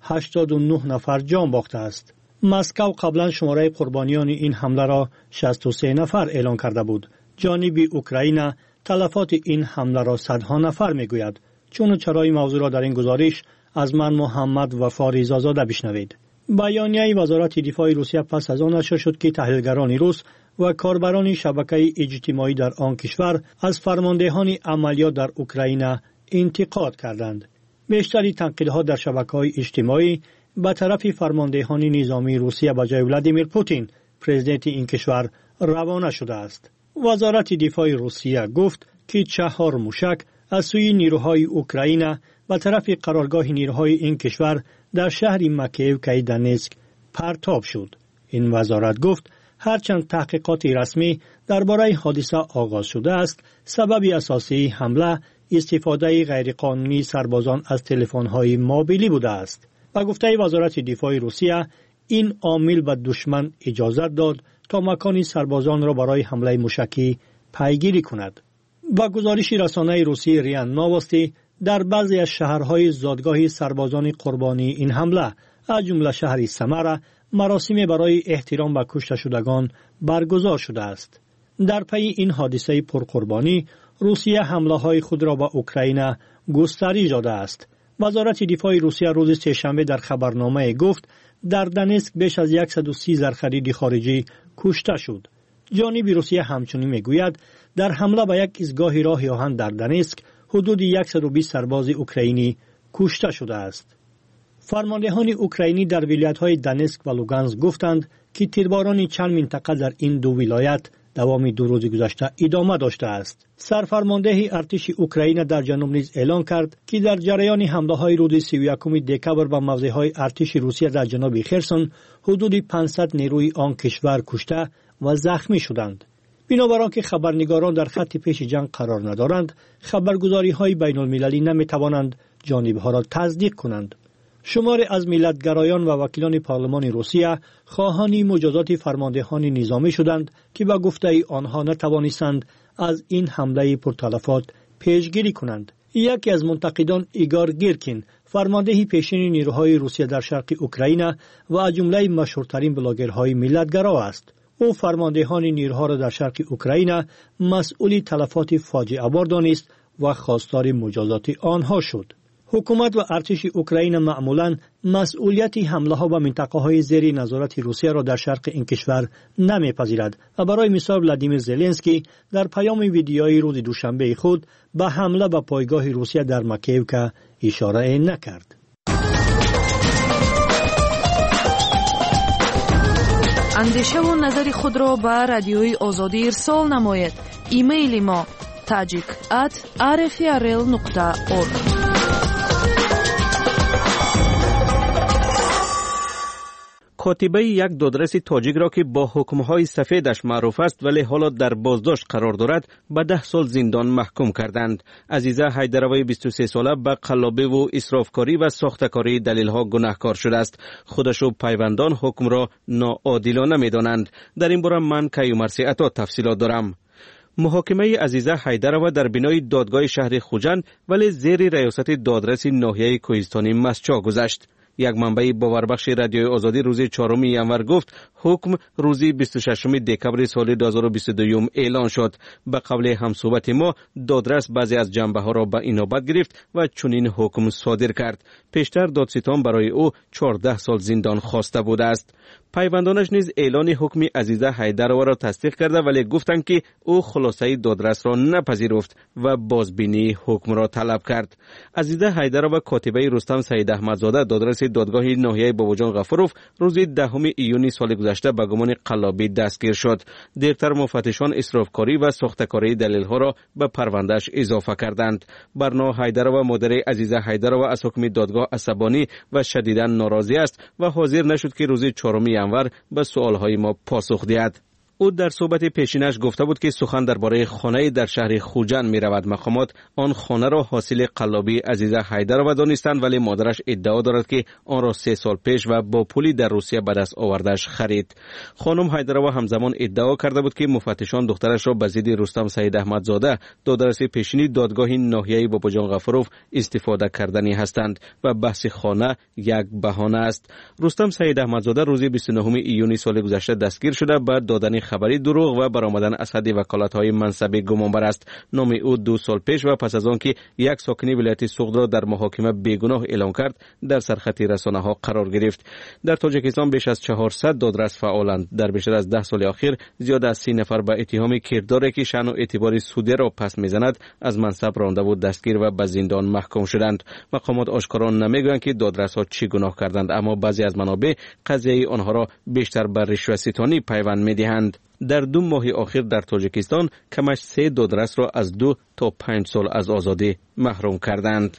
89 نفر جان باخته است. مسکو قبلا شماره قربانیان این حمله را 63 نفر اعلان کرده بود. جانب اوکراین تلفات این حمله را صدها نفر میگوید. چون چرای موضوع را در این گزارش از من محمد وفا رضازاده بشنوید. بیانیه وزارت دفاع روسیه پس از آن نشر شد که تحلیلگران روس و کاربران شبکه اجتماعی در آن کشور از فرماندهان عملیات در اوکراین انتقاد کردند. بیشتری تنقیدها در شبکه‌های اجتماعی به طرف فرماندهان نظامی روسیه به جای ولادیمیر پوتین پرزیدنت این کشور روانه شده است. وزارت دفاع روسیه گفت که 4 موشک از سوی نیروهای اوکراین به طرف قرارگاه نیروهای این کشور در شهر مکیوکای دانسک پرتاب شد. این وزارت گفت هرچند تحقیقات رسمی درباره حادثه آغاز شده است، سبب اساسی حمله استفاده غیرقانونی سربازان از تلفن‌های موبیلی بوده است. با گفته وزارت دفاع روسیه این عامل به دشمن اجازه داد تا مکان سربازان را برای حمله موشکی پیگیری کند. با گزارش رسانه روسی ریان نووستی در بعضی از شهرهای زادگاه سربازان قربانی این حمله از جمله شهر سمره مراسم برای احترام به کشته شدگان برگزار شده است. در پی این حادثه پرقربانی روسیه حمله های خود را به اوکراین گسترش داده است. وزارت دفاع روسیه روز سه‌شنبه در خبرنامه گفت در دانسک بیش از 130 زرخرید خارجی کشته شد. جانب روسیه همچنین میگوید در حمله به یک ایستگاه راه آهن در دانسک حدود 120 سرباز اوکراینی کشته شده است. فرماندهان اوکراینی در ولایت‌های دانسک و لوگانسک گفتند که تیرباران چند منطقه در این دو ولایت دوام 2 روز گذشته ادامه داشته است. سرفرمانده ارتش اوکراین در جنوب نیز اعلان کرد که در جریان حمله‌های روز 31 دکامبر به موضع‌های ارتش روسیه در جنوب خرسون حدود 500 نیروی آن کشور کشته و زخمی شدند. بنابراین که خبرنگاران در خط پیش جنگ قرار ندارند، خبرگزاری‌های بین‌المللی نمی‌توانند جانبها را تصدیق کنند. شماری از ملتگرایان و وکیلان پارلمان روسیه خواهان مجازات فرماندهان نظامی شدند که با گفته آنها نتوانستند از این حمله پرتلفات پیشگیری کنند. یکی از منتقدان ایگار گیرکین فرمانده پیشین نیروهای روسیه در شرق اوکراین و از جمله مشهورترین بلاگرهای ملتگرا است. او فرماندهان نیروها را در شرق اوکراین مسئول تلفات فاجعه بار دانست و خواستار مجازات آنها شد. حکومت و ارتش اوکراین معمولاً مسئولیت حمله ها به منطقه های زیر نظارت روسیه را در شرق این کشور نمیپذیرد و برای مثال ولادیمیر زلنسکی در پیام ویدیویی روز دوشنبه خود به حمله به پایگاه روسیه در مکیوکا اشاره نکرد. اندیشه و نظر خود را به رادیوی آزادی ارسال نماید. ایمیل ما tajik@rfrl.org. کاتبه یک دادرس تاجیک را که با حکمهای سفیدش معروف است ولی حالا در بازداشت قرار دارد به 10 سال زندان محکوم کردند. عزیزه حیدروی 23 ساله به قلابی و اسرافکاری و ساختکاری دلیلها گناهکار شده است. خودش و پیوندان حکم را ناعادلانه می‌دانند. در این باره من کیومرثی عطا تفصیلات دارم. محاکمه عزیزه حیدرова در بینای دادگاه شهر خوجند ولی زیر ریاست دادرس ناحیه کوهستانی مسچا گذشت. یک منبع باوربخش رادیوی آزادی روز 4 ینور گفت حکم روز 26 دکبر سال 2022 اعلان شد. به قول همصحبت ما دادرس بعضی از جنبه ها را به انابت گرفت و چنین حکم صادر کرد. پیشتر دادستان برای او 14 سال زندان خواسته بوده است. پیوندانش نیز اعلان حکم عزیزه حیدرova را تصدیق کرده ولی گفتند که او خلاصه دادرس را نپذیرفت و بازبینی حکم را طلب کرد. عزیزه حیدرova کاتبه رستم سید احمدزاده دادرس دادگاه ناحیه باباجان غفوروف روز 10 ایون سال گذشته به گمان قلابی دستگیر شد. دیرتر مفتشان اسرافکاری و ساختکاری دلیل‌ها را به پروندهش اضافه کردند. برنا حیدرova مادر عزیزه حیدرova از حکم دادگاه عصبانی و شدیداً ناراضی است و حاضر نشد که روز 4 ینور به سوالهای ما پاسخ دهد. او در صحبت پیشینش گفته بود که سخن درباره خانه در شهر خوجند می رود. مقامات آن خانه را حاصل قلابی عزیزه حیدرova دانستند ولی مادرش ادعا دارد که آن را 3 سال پیش و با پولی در روسیه به دست آوردهش خرید. خانم حیدرova همزمان ادعا کرده بود که مفتشان دخترش را به ضد رستم سید احمدزاده دادرس پیشینی دادگاه ناحیه باباجان غفوروف استفاده کردنی هستند و بحث خانه یک بهانه است. رستم سید احمدزاده روز 29 ایون سال گذشته دستگیر شده بعد دادن خبری دروغ و برآمدن از حد وکالت‌های منصبی گمانبر است. نام او 2 سال پیش و پس از آن که یک ساکن ولایت سوغد را در محاکمه بیگناه اعلام کرد در سرخط رسانه‌ها قرار گرفت. در تاجیکستان بیش از 400 دادرس فعالند. در بیشتر از 10 سال اخیر زیاد از 30 نفر به اتهام کرداری که شأن و اعتبار سودی را پس می‌زند از منصب رانده و دستگیر و به زندان محکوم شدند. مقامات آشکارا نمیگویند که دادرس‌ها چه گناه کردند اما بعضی از منابع قضیه آنها را بیشتر به رشوه‌ستانی پیوند می‌دهند. در 2 ماه اخیر در تاجیکستان کمش 3 دادرس را از 2 تا 5 سال از آزادی محروم کردند.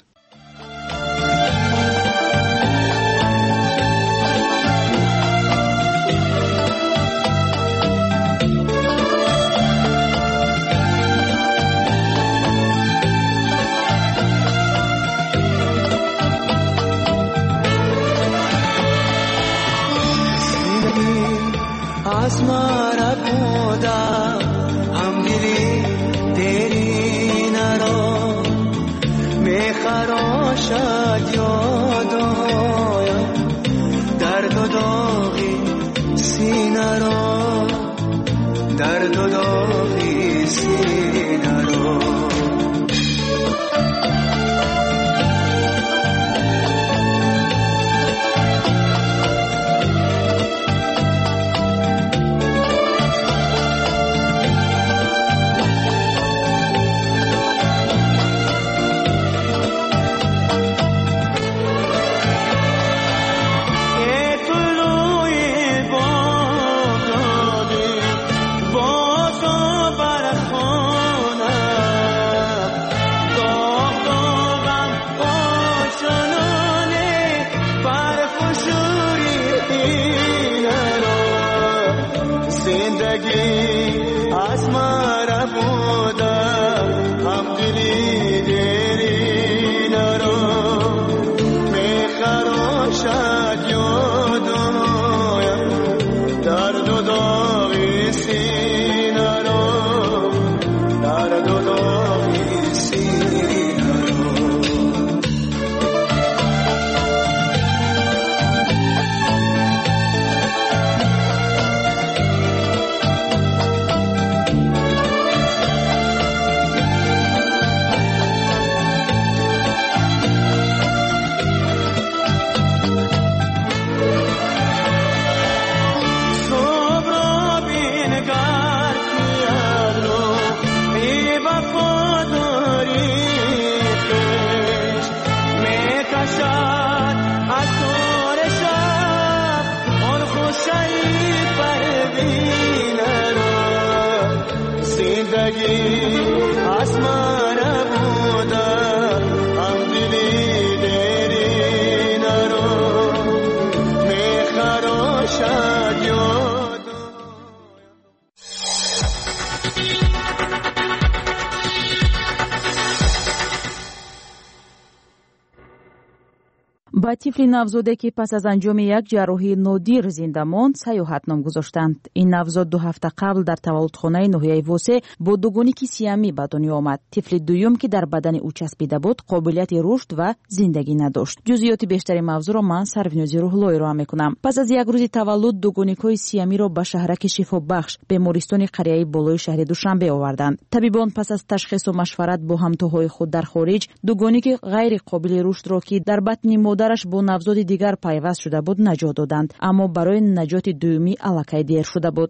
ба тифли навзоде ки пас аз анҷоми як ҷарроҳии нодир зинда монд саёҳат ном гузоштанд. Ин навзод 2 ҳафта қабл дар таваллудхонаи ноҳияи Восе бо дугуники сиамӣ ба дунё омад. Тифли дуюм ки дар бадани ӯ часпида буд, қобилияти рушд ва зиндагӣ надошт. ҷузъиёти бештари мавзӯъро ман Сарвинёзи Рӯҳлоӣ роҳ мекунам. Пас аз як рӯзи таваллуд дугуникҳои сиамиро ба шаҳраки шифобахш бемористони қарияи болои шаҳри Душанбе оварданд. табибон пас аз ташхису машварат бо ҳамтоҳои худ дар хориҷ дугуники ғайриқобили рушдро ки дар батни модар бо навзоди дигар пайваст шуда буд наҷот доданд, аммо барои наҷоти дуюмӣ аллакай дер шуда буд.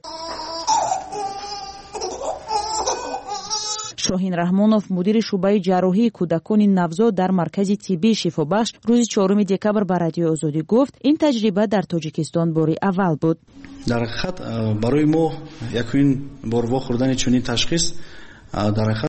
шоҳин Раҳмонов, мудири шуъбаи ҷарроҳии кӯдакони навзод дар маркази тиббии шифобахш, рӯзи 4 декабр ба Радиои Озодӣ гуфт, ин таҷриба дар Тоҷикистон бори аввал буд. дар ҳақиқат барои мо якин бор вохӯрдани чунин ташхис дар